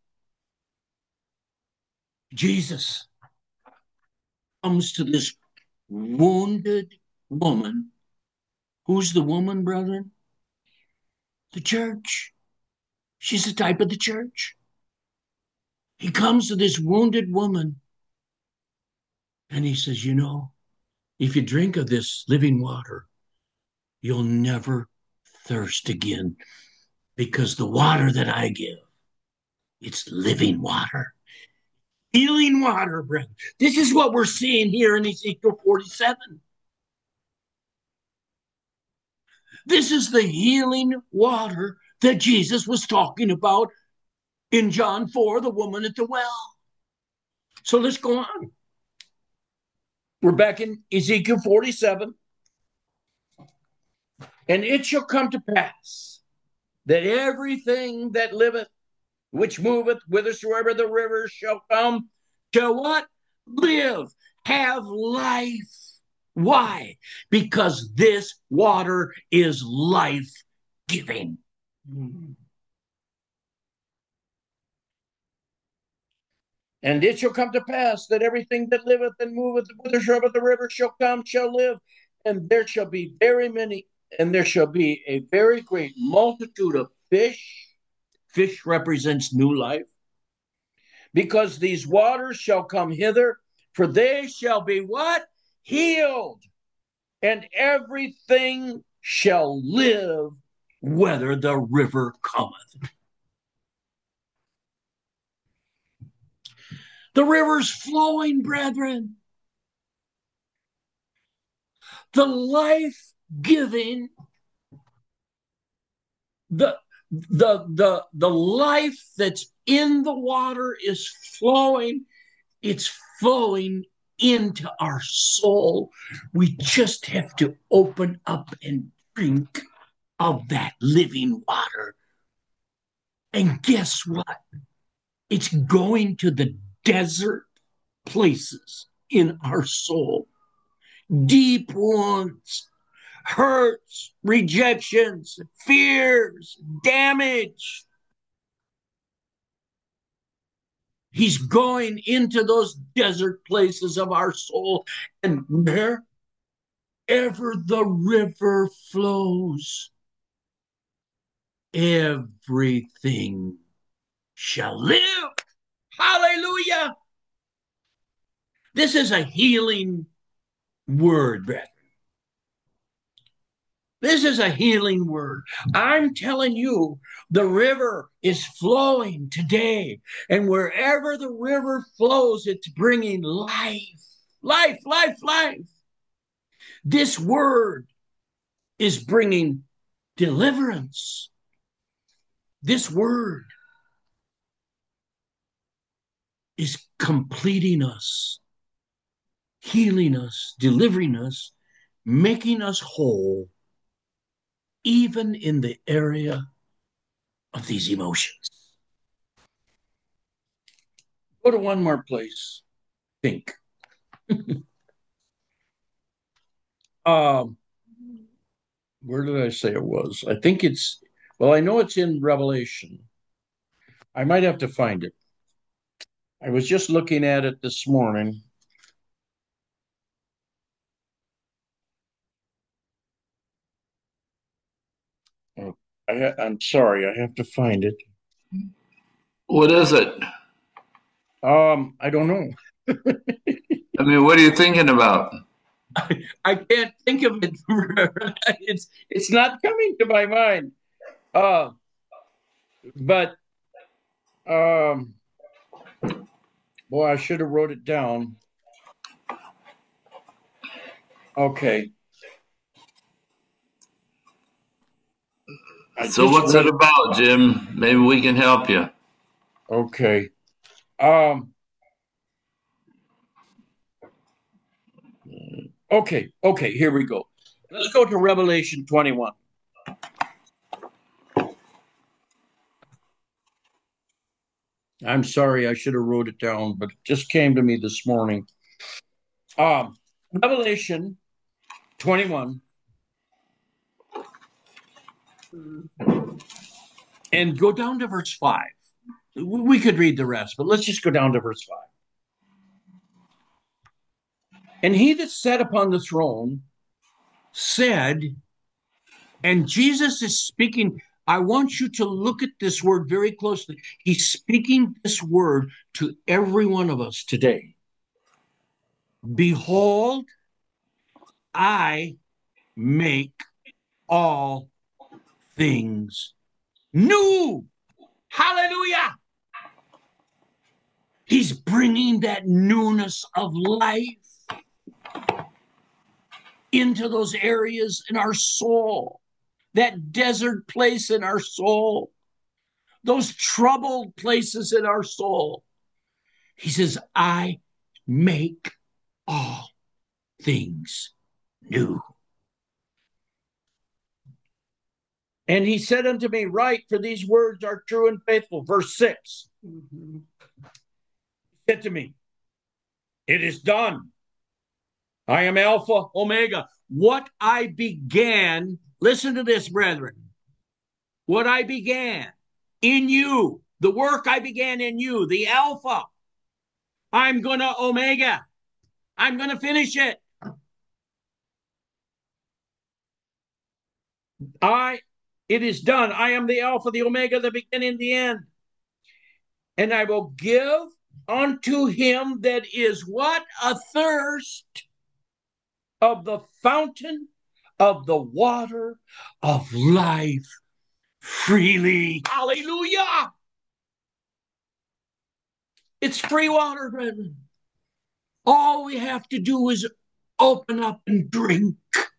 Jesus comes to this wounded woman. Who's the woman, brethren? The church. She's a type of the church. He comes to this wounded woman and he says, you know, if you drink of this living water, you'll never thirst again, because the water that I give, it's living water. Healing water, brethren. This is what we're seeing here in Ezekiel forty-seven. This is the healing water that Jesus was talking about in John four, the woman at the well. So let's go on. We're back in Ezekiel forty-seven. And it shall come to pass that everything that liveth, which moveth whithersoever the rivers shall come, shall what? Live, have life. Why? Because this water is life-giving. Mm-hmm. And it shall come to pass that everything that liveth and moveth whithersoever the river shall come shall live, and there shall be very many, and there shall be a very great multitude of fish. Fish represents new life. Because these waters shall come hither, for they shall be what? Healed. And everything shall live, whether the river cometh. The river's flowing, brethren. The life-giving, the, the, the, the life that's in the water is flowing. It's flowing into our soul. We just have to open up and drink of that living water. And guess what? It's going to the desert places in our soul. Deep wounds, hurts, rejections, fears, damage. He's going into those desert places of our soul, and wherever the river flows, everything shall live. Hallelujah. This is a healing word, brethren. This is a healing word. I'm telling you, the river is flowing today. And wherever the river flows, it's bringing life. Life, life, life. This word is bringing deliverance. This word is completing us healing us, delivering us, making us whole, even in the area of these emotions. Go to one more place. Think. um, where did I say it was? I think it's, well, I know it's in Revelation. I might have to find it. I was just looking at it this morning. Oh, I ha- I'm sorry, I have to find it. What is it? Um, I don't know. I mean, what are you thinking about? I, I can't think of it. it's it's not coming to my mind. Uh, but um, boy, I should have wrote it down. Okay. I So just what's wrote it about, Jim? Maybe we can help you. Okay. Um, okay. Okay. Here we go. Let's go to Revelation twenty-one. I'm sorry, I should have wrote it down, but it just came to me this morning. Um, Revelation twenty-one. And go down to verse five. We could read the rest, but let's just go down to verse five. And he that sat upon the throne said, and Jesus is speaking. I want you to look at this word very closely. He's speaking this word to every one of us today. Behold, I make all things new. Hallelujah. He's bringing that newness of life into those areas in our soul, that desert place in our soul, those troubled places in our soul. He says, I make all things new. And he said unto me, write, for these words are true and faithful. Verse six. Mm-hmm. He said to me, it is done. I am Alpha, Omega. What I began, listen to this, brethren. What I began in you, the work I began in you, the Alpha, I'm going to Omega. I'm going to finish it. I, it is done. I am the Alpha, the Omega, the beginning, the end. And I will give unto him that is what? Athirst of the fountain of the water of life freely. Hallelujah. It's free water, brethren. All we have to do is open up and drink.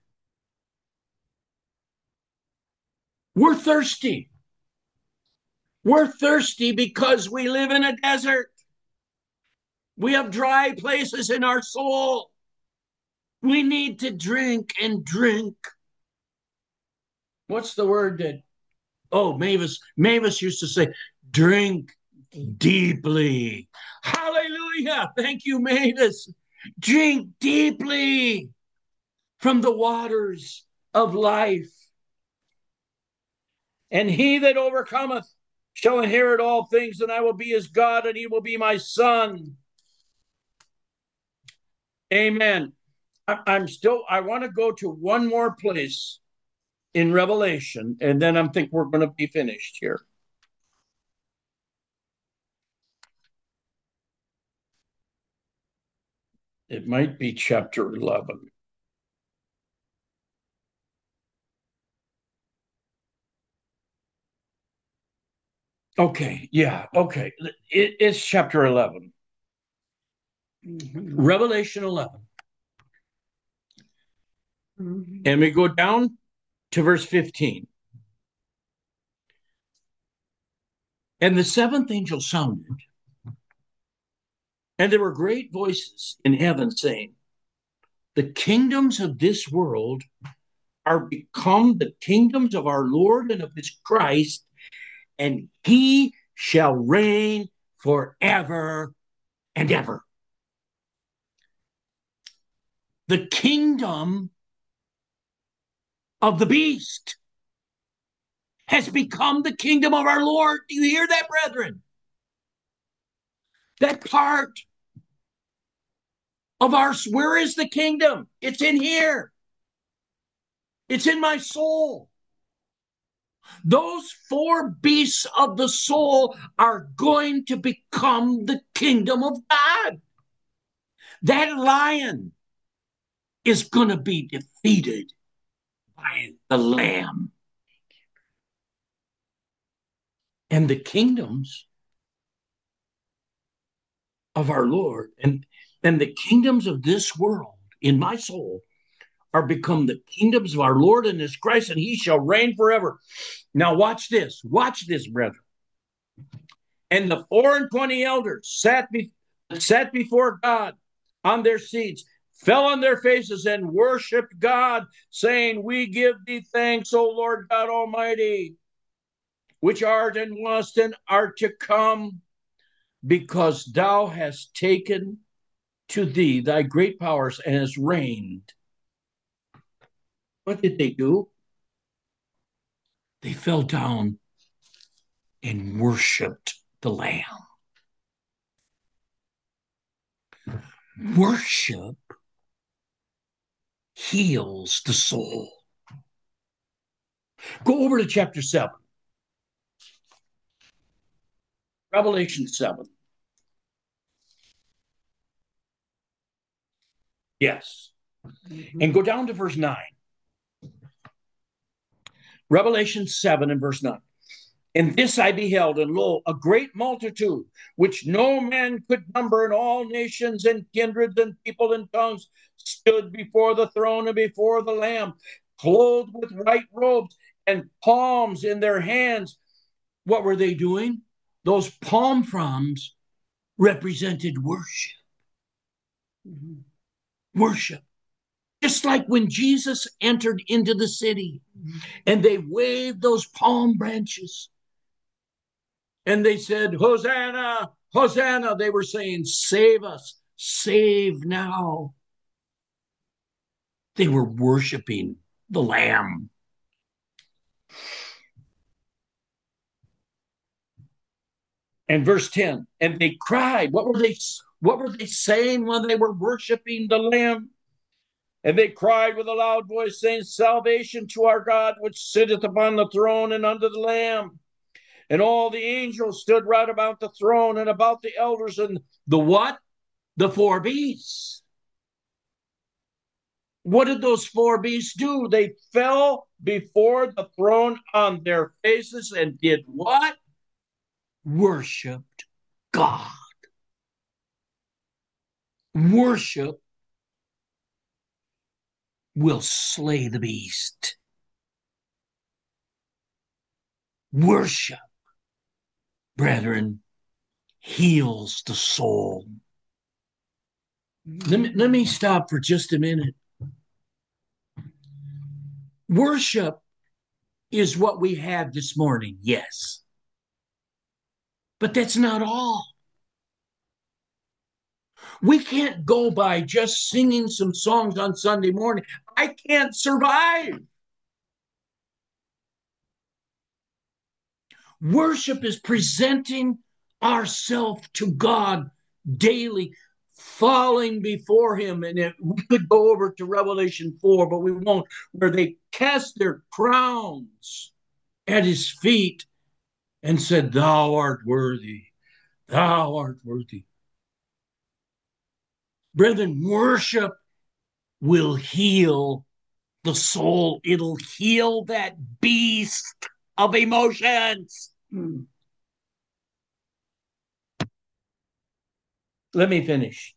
We're thirsty. We're thirsty because we live in a desert. We have dry places in our soul. We need to drink and drink. What's the word that, oh, Mavis, Mavis used to say, drink deeply. Hallelujah. Thank you, Mavis. Drink deeply from the waters of life. And he that overcometh shall inherit all things, and I will be his God, and he will be my son. Amen. I'm still, I want to go to one more place in Revelation, and then I think we're going to be finished here. It might be chapter eleven. Okay, yeah, okay. It, it's chapter eleven. Mm-hmm. Revelation eleven. Mm-hmm. And we go down to verse fifteen. And the seventh angel sounded, and there were great voices in heaven saying, the kingdoms of this world are become the kingdoms of our Lord and of his Christ, and he shall reign forever and ever. The kingdom of the beast has become the kingdom of our Lord. Do you hear that, brethren? That part of our, where is the kingdom? It's in here. It's in my soul. Those four beasts of the soul are going to become the kingdom of God. That lion is going to be defeated by the Lamb. And the kingdoms of our Lord and, and the kingdoms of this world in my soul are become the kingdoms of our Lord and his Christ, and he shall reign forever. Now watch this. Watch this, brethren. And the four and twenty elders sat, be, sat before God on their seats, fell on their faces and worshiped God, saying, we give thee thanks, O Lord God Almighty, which art and wast and art to come, because thou hast taken to thee thy great powers and hast reigned. What did they do? They fell down and worshiped the Lamb. Worship heals the soul. Go over to chapter seven. Revelation seven. Yes. And go down to verse nine. Revelation seven and verse nine. And this I beheld, and lo, a great multitude, which no man could number, in all nations and kindreds and people and tongues, stood before the throne and before the Lamb, clothed with white robes and palms in their hands. What were they doing? Those palm fronds represented worship. Mm-hmm. Worship. Just like when Jesus entered into the city and they waved those palm branches and they said, Hosanna, Hosanna. They were saying, save us, save now. They were worshiping the Lamb. And verse ten, and they cried. What were they, what were they saying when they were worshiping the Lamb? And they cried with a loud voice, saying, salvation to our God, which sitteth upon the throne and unto the Lamb. And all the angels stood round about the throne and about the elders and the what? The four beasts. What did those four beasts do? They fell before the throne on their faces and did what? Worshipped God. Worship will slay the beast. Worship, brethren, heals the soul. Let me, let me stop for just a minute. Worship is what we had this morning, yes. But that's not all. We can't go by just singing some songs on Sunday morning. I can't survive. Worship is presenting ourselves to God daily, falling before him. And it, we could go over to Revelation four, but we won't, where they cast their crowns at his feet and said, thou art worthy, thou art worthy. Brethren, worship will heal the soul. It'll heal that beast of emotions. Hmm. Let me finish.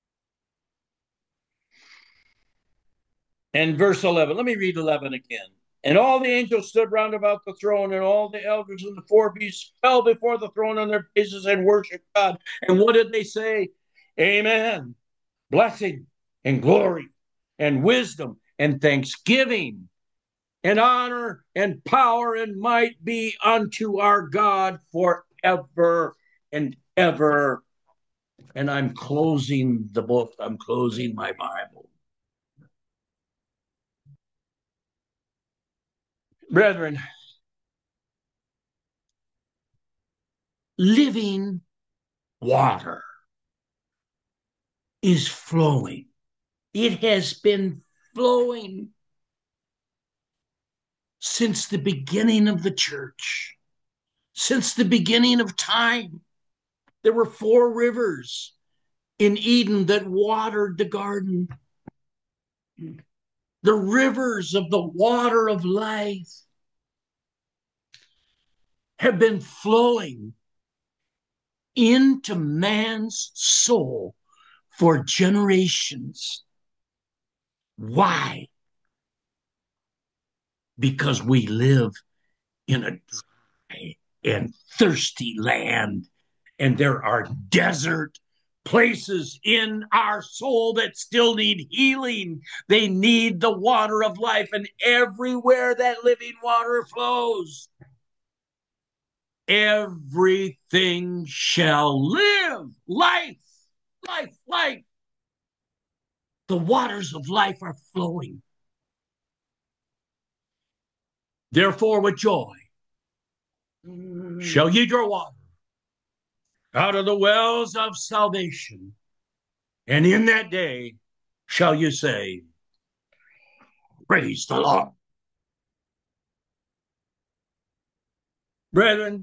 And verse eleven, let me read eleven again. And all the angels stood round about the throne, and all the elders and the four beasts fell before the throne on their faces and worshiped God. And what did they say? Amen. Blessing and glory and wisdom and thanksgiving and honor and power and might be unto our God forever and ever. And I'm closing the book. I'm closing my Bible. Brethren, living water is flowing. It has been flowing since the beginning of the church, since the beginning of time. There were four rivers in Eden that watered the garden. The rivers of the water of life have been flowing into man's soul for generations. Why? Because we live in a dry and thirsty land, and there are desert places in our soul that still need healing. They need the water of life, and everywhere that living water flows, everything shall live. Life, life, life. The waters of life are flowing. Therefore, with joy shall ye draw water out of the wells of salvation. And in that day shall you say, praise the Lord. Brethren,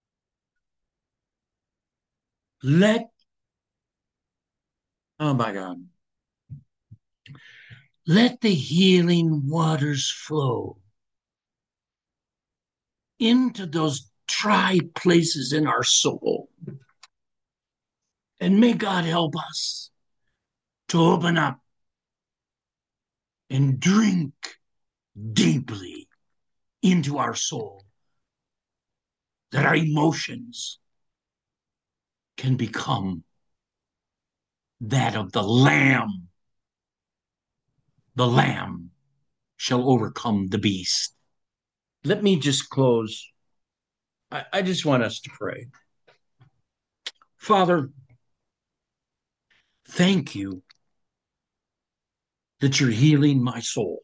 let, oh my God, let the healing waters flow into those dry places in our soul. And may God help us to open up and drink deeply into our soul, that our emotions can become that of the Lamb. The Lamb shall overcome the beast. Let me just close. I, I just want us to pray. Father, thank you that you're healing my soul.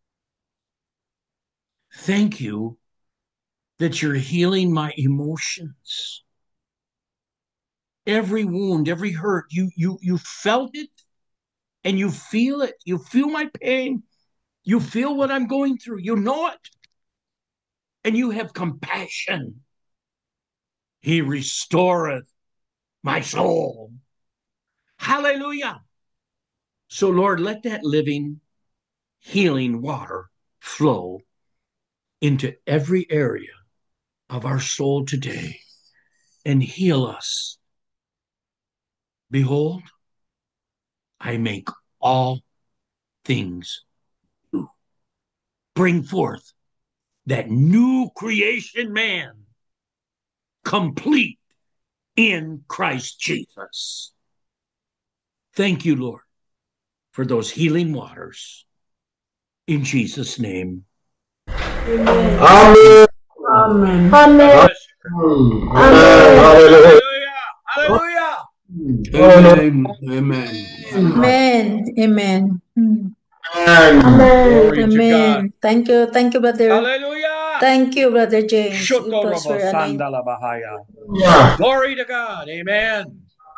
Thank you that you're healing my emotions. Every wound, every hurt, you, you, you felt it and you feel it. You feel my pain. You feel what I'm going through. You know it. And you have compassion. He restoreth my soul. Hallelujah. So, Lord, let that living, healing water flow into every area of our soul today and heal us. Behold, I make all things new. Bring forth that new creation man, complete in Christ Jesus. Thank you, Lord, for those healing waters. In Jesus' name. Amen. Amen. Amen. Amen. Hallelujah. Hallelujah. Amen. Amen. Amen. Amen. Amen. Glory to God. Amen. Thank you. Thank you, brother. Hallelujah. Thank you, brother James. It was Shotorobo for an Sandala Bahaya. Yeah. Glory to God. Amen.